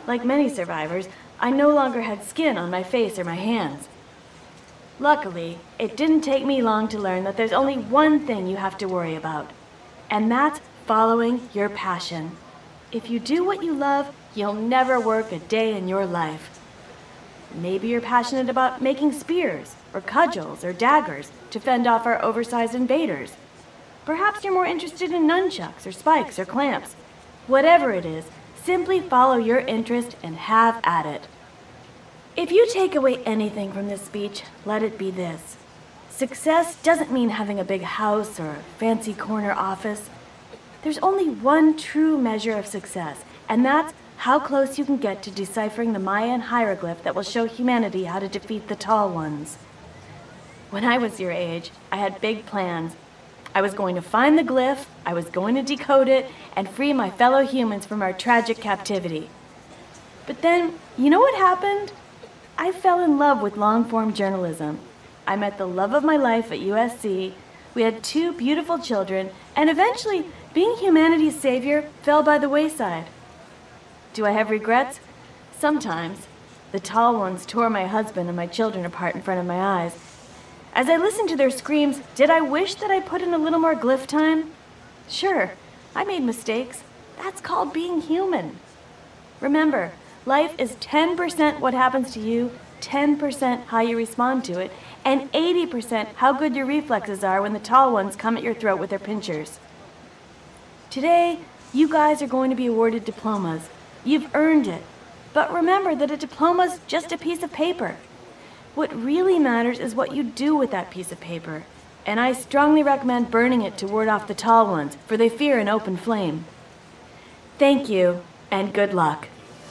Like many survivors, I no longer had skin on my face or my hands. Luckily, it didn't take me long to learn that there's only one thing you have to worry about, and that's following your passion. If you do what you love, you'll never work a day in your life. Maybe you're passionate about making spears, or cudgels, or daggers to fend off our oversized invaders. Perhaps you're more interested in nunchucks, or spikes, or clamps. Whatever it is, simply follow your interest and have at it. If you take away anything from this speech, let it be this. Success doesn't mean having a big house or a fancy corner office. There's only one true measure of success, and that's how close you can get to deciphering the Mayan hieroglyph that will show humanity how to defeat the Tall Ones. When I was your age, I had big plans. I was going to find the glyph, I was going to decode it, and free my fellow humans from our tragic captivity. But then, you know what happened? I fell in love with long-form journalism. I met the love of my life at U S C. We had two beautiful children, and eventually, being humanity's savior fell by the wayside. Do I have regrets? Sometimes. The Tall Ones tore my husband and my children apart in front of my eyes. As I listened to their screams, did I wish that I put in a little more glyph time? Sure, I made mistakes. That's called being human. Remember, life is ten percent what happens to you, ten percent how you respond to it, and eighty percent how good your reflexes are when the Tall Ones come at your throat with their pinchers. Today, you guys are going to be awarded diplomas. You've earned it. But remember that a diploma's just a piece of paper. What really matters is what you do with that piece of paper. And I strongly recommend burning it to ward off the Tall Ones, for they fear an open flame. Thank you, and good luck.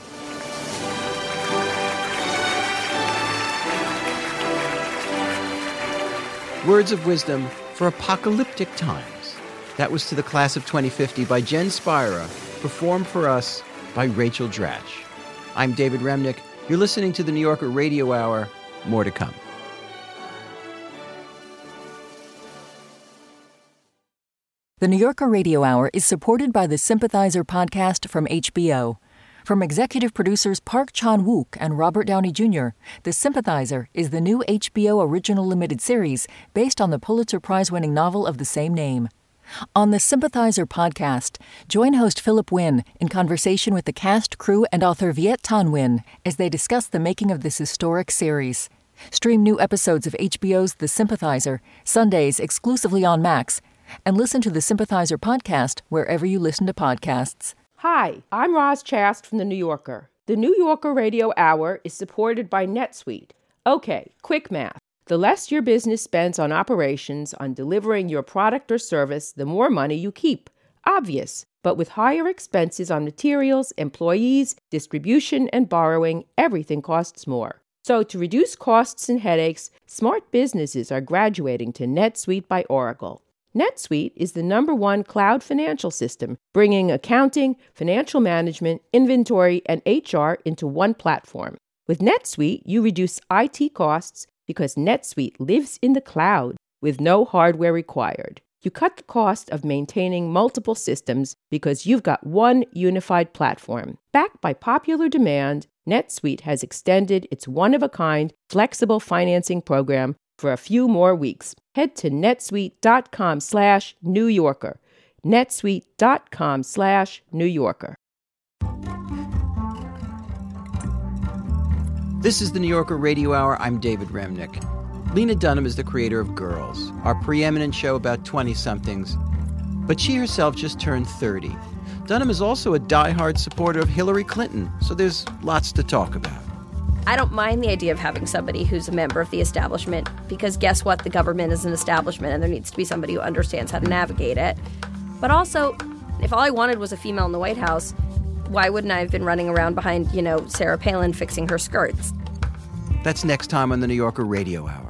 Words of wisdom for apocalyptic times. That was To the Class of twenty fifty by Jen Spira, performed for us by Rachel Dratch. I'm David Remnick. You're listening to the New Yorker Radio Hour. More to come. The New Yorker Radio Hour is supported by the Sympathizer podcast from H B O. From executive producers Park Chan-wook and Robert Downey Junior, The Sympathizer is the new H B O original limited series based on the Pulitzer Prize-winning novel of the same name. On the Sympathizer podcast, join host Philip Wynn in conversation with the cast, crew, and author Viet Thanh Nguyen as they discuss the making of this historic series. Stream new episodes of H B O's The Sympathizer, Sundays exclusively on Max, and listen to the Sympathizer podcast wherever you listen to podcasts. Hi, I'm Roz Chast from The New Yorker. The New Yorker Radio Hour is supported by NetSuite. Okay, quick math. The less your business spends on operations, on delivering your product or service, the more money you keep. Obvious. But with higher expenses on materials, employees, distribution, and borrowing, everything costs more. So to reduce costs and headaches, smart businesses are graduating to NetSuite by Oracle. NetSuite is the number one cloud financial system, bringing accounting, financial management, inventory, and H R into one platform. With NetSuite, you reduce I T costs because NetSuite lives in the cloud with no hardware required. You cut the cost of maintaining multiple systems because you've got one unified platform. Backed by popular demand, NetSuite has extended its one-of-a-kind flexible financing program for a few more weeks. Head to netsuite.com slash New Yorker. netsuite.com slash New Yorker. This is the New Yorker Radio Hour. I'm David Remnick. Lena Dunham is the creator of Girls, our preeminent show about twenty-somethings. But she herself just turned thirty. Dunham is also a diehard supporter of Hillary Clinton, so there's lots to talk about. I don't mind the idea of having somebody who's a member of the establishment, because guess what? The government is an establishment, and there needs to be somebody who understands how to navigate it. But also, if all I wanted was a female in the White House, why wouldn't I have been running around behind, you know, Sarah Palin fixing her skirts? That's next time on the New Yorker Radio Hour.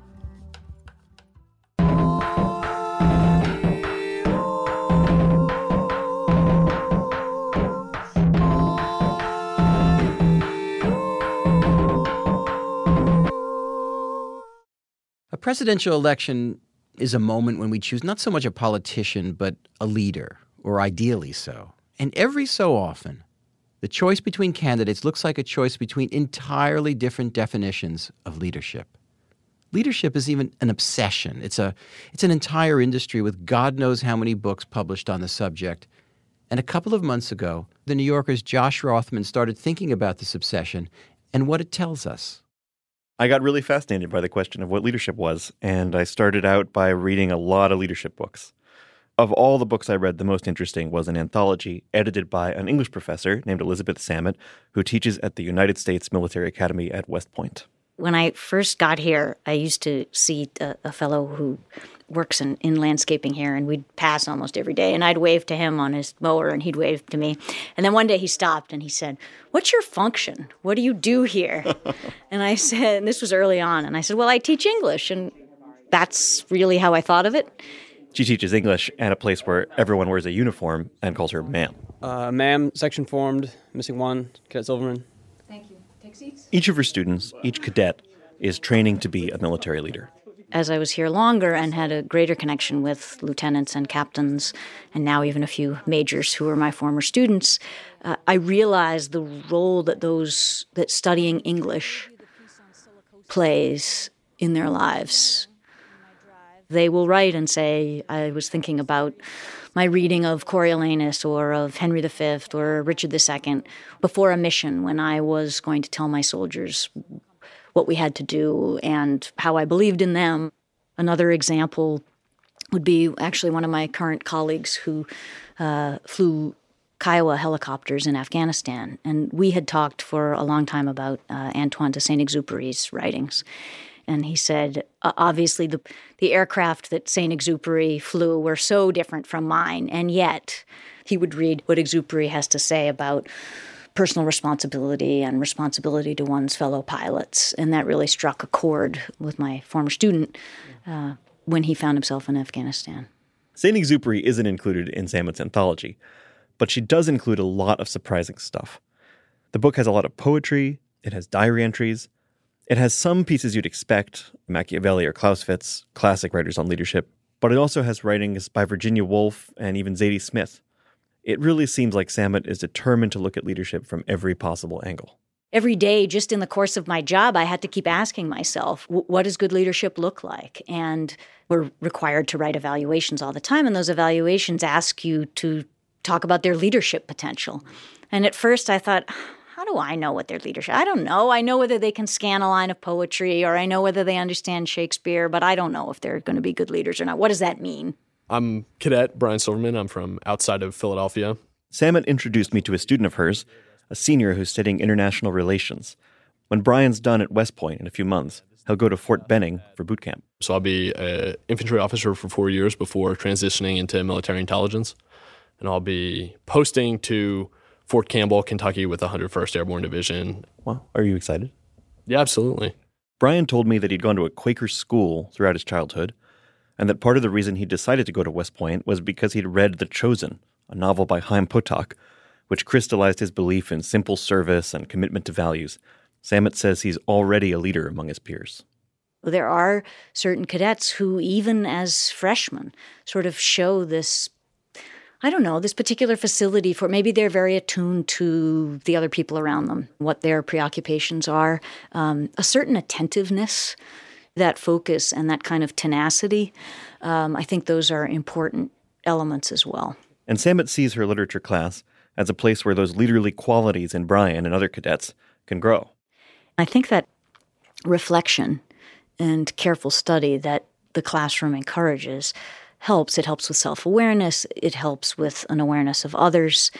A presidential election is a moment when we choose not so much a politician, but a leader, or ideally so. And every so often, The choice between candidates looks like a choice between entirely different definitions of leadership. Leadership is even an obsession. It's a, it's an entire industry with God knows how many books published on the subject. And a couple of months ago, The New Yorker's Josh Rothman started thinking about this obsession and what it tells us. I got really fascinated by the question of what leadership was, and I started out by reading a lot of leadership books. Of all the books I read, the most interesting was an anthology edited by an English professor named Elizabeth Samet, who teaches at the United States Military Academy at West Point. When I first got here, I used to see a, a fellow who works in, in landscaping here, and we'd pass almost every day, and I'd wave to him on his mower, and he'd wave to me. And then one day he stopped, and he said, "What's your function? What do you do here?" And I said, and this was early on, and I said, "Well, I teach English," and that's really how I thought of it. She teaches English at a place where everyone wears a uniform and calls her ma'am. Uh, ma'am, section formed, missing one, Cadet Silverman. Thank you. Take seats. Each of her students, each cadet, is training to be a military leader. As I was here longer and had a greater connection with lieutenants and captains, and now even a few majors who are my former students, uh, I realized the role that those that studying English plays in their lives. They will write and say, "I was thinking about my reading of Coriolanus or of Henry the Fifth or Richard the Second before a mission when I was going to tell my soldiers what we had to do and how I believed in them." Another example would be actually one of my current colleagues who uh, flew Kiowa helicopters in Afghanistan. And we had talked for a long time about uh, Antoine de Saint-Exupéry's writings. And he said, uh, obviously, the, the aircraft that Saint-Exupéry flew were so different from mine. And yet, he would read what Exupéry has to say about personal responsibility and responsibility to one's fellow pilots. And that really struck a chord with my former student uh, when he found himself in Afghanistan. Saint-Exupéry isn't included in Samet's anthology, but she does include a lot of surprising stuff. The book has a lot of poetry, it has diary entries, it has some pieces you'd expect, Machiavelli or Clausewitz, classic writers on leadership, but it also has writings by Virginia Woolf and even Zadie Smith. It really seems like Samet is determined to look at leadership from every possible angle. Every day, just in the course of my job, I had to keep asking myself, what does good leadership look like? And we're required to write evaluations all the time, and those evaluations ask you to talk about their leadership potential. And at first I thought, how do I know what their leadership? I don't know. I know whether they can scan a line of poetry or I know whether they understand Shakespeare, but I don't know if they're going to be good leaders or not. What does that mean? I'm Cadet Brian Silverman. I'm from outside of Philadelphia. Samet introduced me to a student of hers, a senior who's studying international relations. When Brian's done at West Point in a few months, he'll go to Fort Benning for boot camp. So I'll be an infantry officer for four years before transitioning into military intelligence. And I'll be posting to Fort Campbell, Kentucky with the one hundred first Airborne Division. Wow. Are you excited? Yeah, absolutely. Brian told me that he'd gone to a Quaker school throughout his childhood, and that part of the reason he decided to go to West Point was because he'd read The Chosen, a novel by Chaim Potok, which crystallized his belief in simple service and commitment to values. Samet says he's already a leader among his peers. There are certain cadets who, even as freshmen, sort of show this, I don't know, this particular facility for, maybe they're very attuned to the other people around them, what their preoccupations are, um, a certain attentiveness, that focus and that kind of tenacity. Um, I think those are important elements as well. And Samet sees her literature class as a place where those leaderly qualities in Brian and other cadets can grow. I think that reflection and careful study that the classroom encourages helps. It helps with self-awareness. It helps with an awareness of others.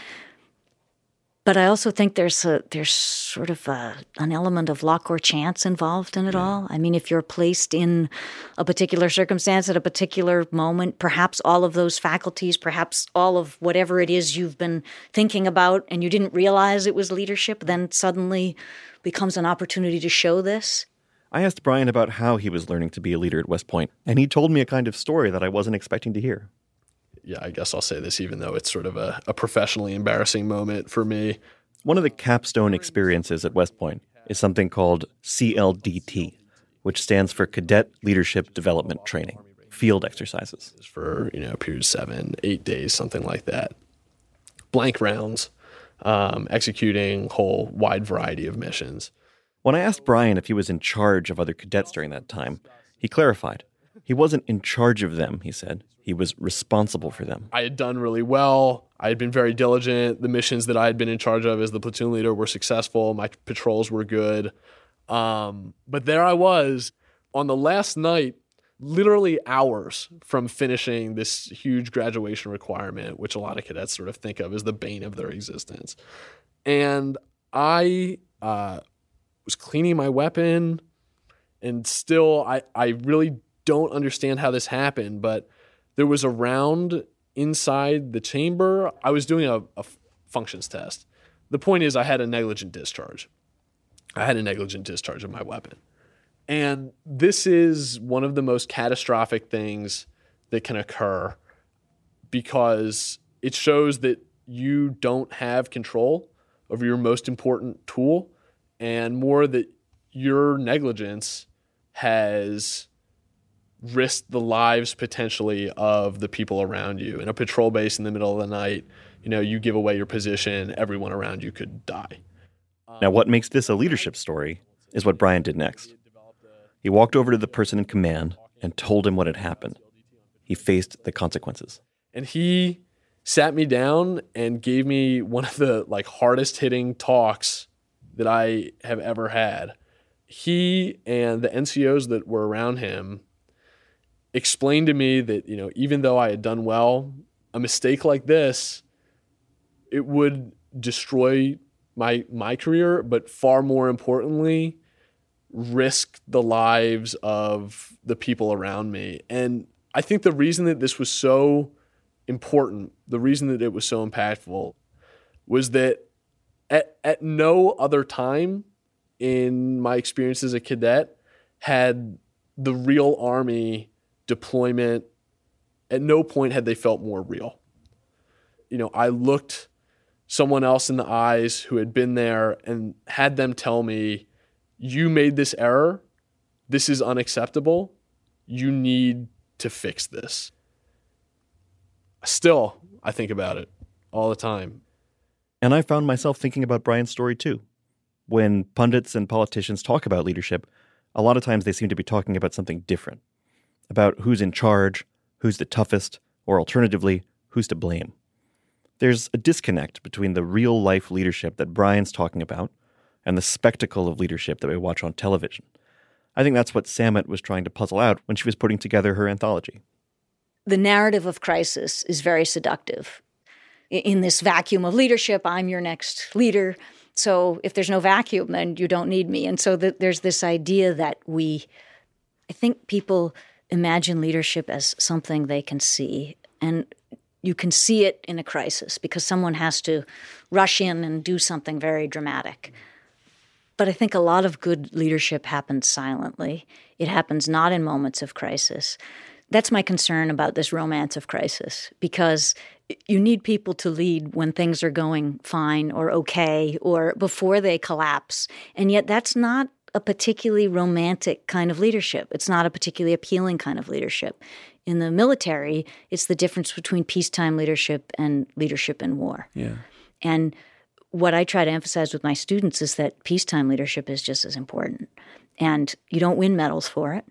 But I also think there's a, there's sort of a, an element of luck or chance involved in it yeah. all. I mean, if you're placed in a particular circumstance at a particular moment, perhaps all of those faculties, perhaps all of whatever it is you've been thinking about and you didn't realize it was leadership, then suddenly becomes an opportunity to show this. I asked Brian about how he was learning to be a leader at West Point, and he told me a kind of story that I wasn't expecting to hear. Yeah, I guess I'll say this even though it's sort of a, a professionally embarrassing moment for me. One of the capstone experiences at West Point is something called C L D T, which stands for Cadet Leadership Development Training, field exercises. For, you know, a period of seven, eight days, something like that. Blank rounds, um, executing a whole wide variety of missions. When I asked Brian if he was in charge of other cadets during that time, he clarified. He wasn't in charge of them, he said. He was responsible for them. I had done really well. I had been very diligent. The missions that I had been in charge of as the platoon leader were successful. My patrols were good. Um, but there I was on the last night, literally hours from finishing this huge graduation requirement, which a lot of cadets sort of think of as the bane of their existence. And I uh, was cleaning my weapon, and still I, I really don't understand how this happened, but there was a round inside the chamber. I was doing a, a functions test. The point is I had a negligent discharge. I had a negligent discharge of my weapon. And this is one of the most catastrophic things that can occur because it shows that you don't have control over your most important tool, and more that your negligence has risked the lives potentially of the people around you. In a patrol base in the middle of the night, you know, you give away your position, everyone around you could die. Now, what makes this a leadership story is what Brian did next. He walked over to the person in command and told him what had happened. He faced the consequences. And he sat me down and gave me one of the like hardest hitting talks that I have ever had. He and the N C Os that were around him explained to me that, you know, even though I had done well, a mistake like this, it would destroy my my career, but far more importantly, risk the lives of the people around me. And I think the reason that this was so important, the reason that it was so impactful, was that at, at no other time in my experience as a cadet had the real Army deployment, at no point had they felt more real. You know, I looked someone else in the eyes who had been there and had them tell me, you made this error. This is unacceptable. You need to fix this. Still, I think about it all the time. And I found myself thinking about Brian's story too. When pundits and politicians talk about leadership, a lot of times they seem to be talking about something different. About who's in charge, who's the toughest, or alternatively, who's to blame. There's a disconnect between the real-life leadership that Brian's talking about and the spectacle of leadership that we watch on television. I think that's what Samit was trying to puzzle out when she was putting together her anthology. The narrative of crisis is very seductive. In this vacuum of leadership, I'm your next leader. So if there's no vacuum, then you don't need me. And so the, there's this idea that we, I think people imagine leadership as something they can see. And you can see it in a crisis because someone has to rush in and do something very dramatic. But I think a lot of good leadership happens silently. It happens not in moments of crisis. That's my concern about this romance of crisis, because you need people to lead when things are going fine or okay or before they collapse. And yet that's not a particularly romantic kind of leadership. It's not a particularly appealing kind of leadership. In the military, it's the difference between peacetime leadership and leadership in war. Yeah. And what I try to emphasize with my students is that peacetime leadership is just as important. And you don't win medals for it.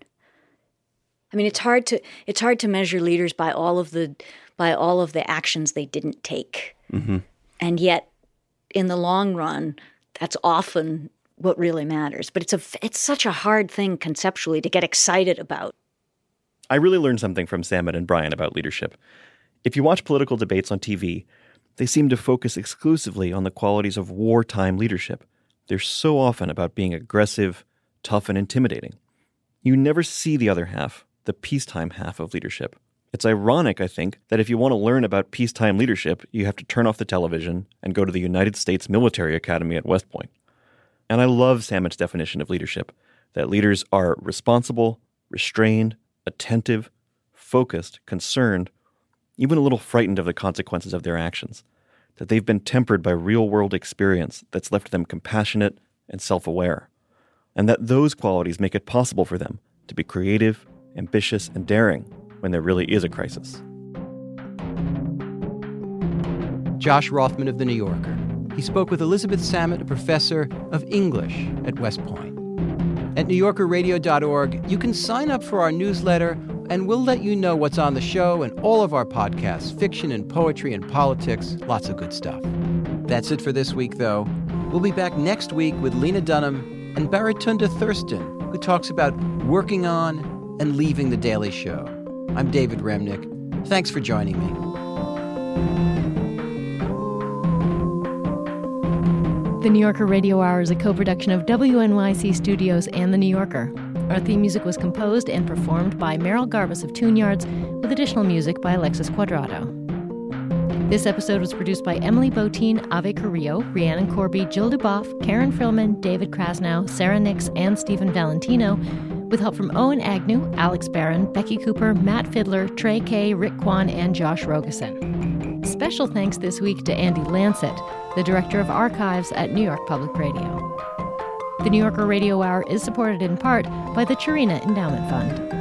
I mean, it's hard to it's hard to measure leaders by all of the by all of the actions they didn't take. Mm-hmm. And yet, in the long run, that's often what really matters. But it's a it's such a hard thing conceptually to get excited about. I really learned something from Samit and Brian about leadership. If you watch political debates on T V, they seem to focus exclusively on the qualities of wartime leadership. They're so often about being aggressive, tough, and intimidating. You never see the other half, the peacetime half of leadership. It's ironic, I think, that if you want to learn about peacetime leadership, you have to turn off the television and go to the United States Military Academy at West Point. And I love Samit's definition of leadership, that leaders are responsible, restrained, attentive, focused, concerned, even a little frightened of the consequences of their actions, that they've been tempered by real-world experience that's left them compassionate and self-aware, and that those qualities make it possible for them to be creative, ambitious, and daring when there really is a crisis. Josh Rothman of The New Yorker. He spoke with Elizabeth Samet, a professor of English at West Point. At new yorker radio dot org, you can sign up for our newsletter, and we'll let you know what's on the show and all of our podcasts, fiction and poetry and politics, lots of good stuff. That's it for this week, though. We'll be back next week with Lena Dunham and Baratunda Thurston, who talks about working on and leaving The Daily Show. I'm David Remnick. Thanks for joining me. The New Yorker Radio Hour is a co-production of W N Y C Studios and The New Yorker. Our theme music was composed and performed by Meryl Garbus of Tune Yards, with additional music by Alexis Cuadrado. This episode was produced by Emily Botein, Ave Carrillo, Rhiannon Corby, Jill Duboff, Karen Frillman, David Krasnow, Sarah Nix, and Stephen Valentino, with help from Owen Agnew, Alex Barron, Becky Cooper, Matt Fiddler, Trey Kay, Rick Kwan, and Josh Rogosin. Special thanks this week to Andy Lancet, the Director of Archives at New York Public Radio. The New Yorker Radio Hour is supported in part by the Churina Endowment Fund.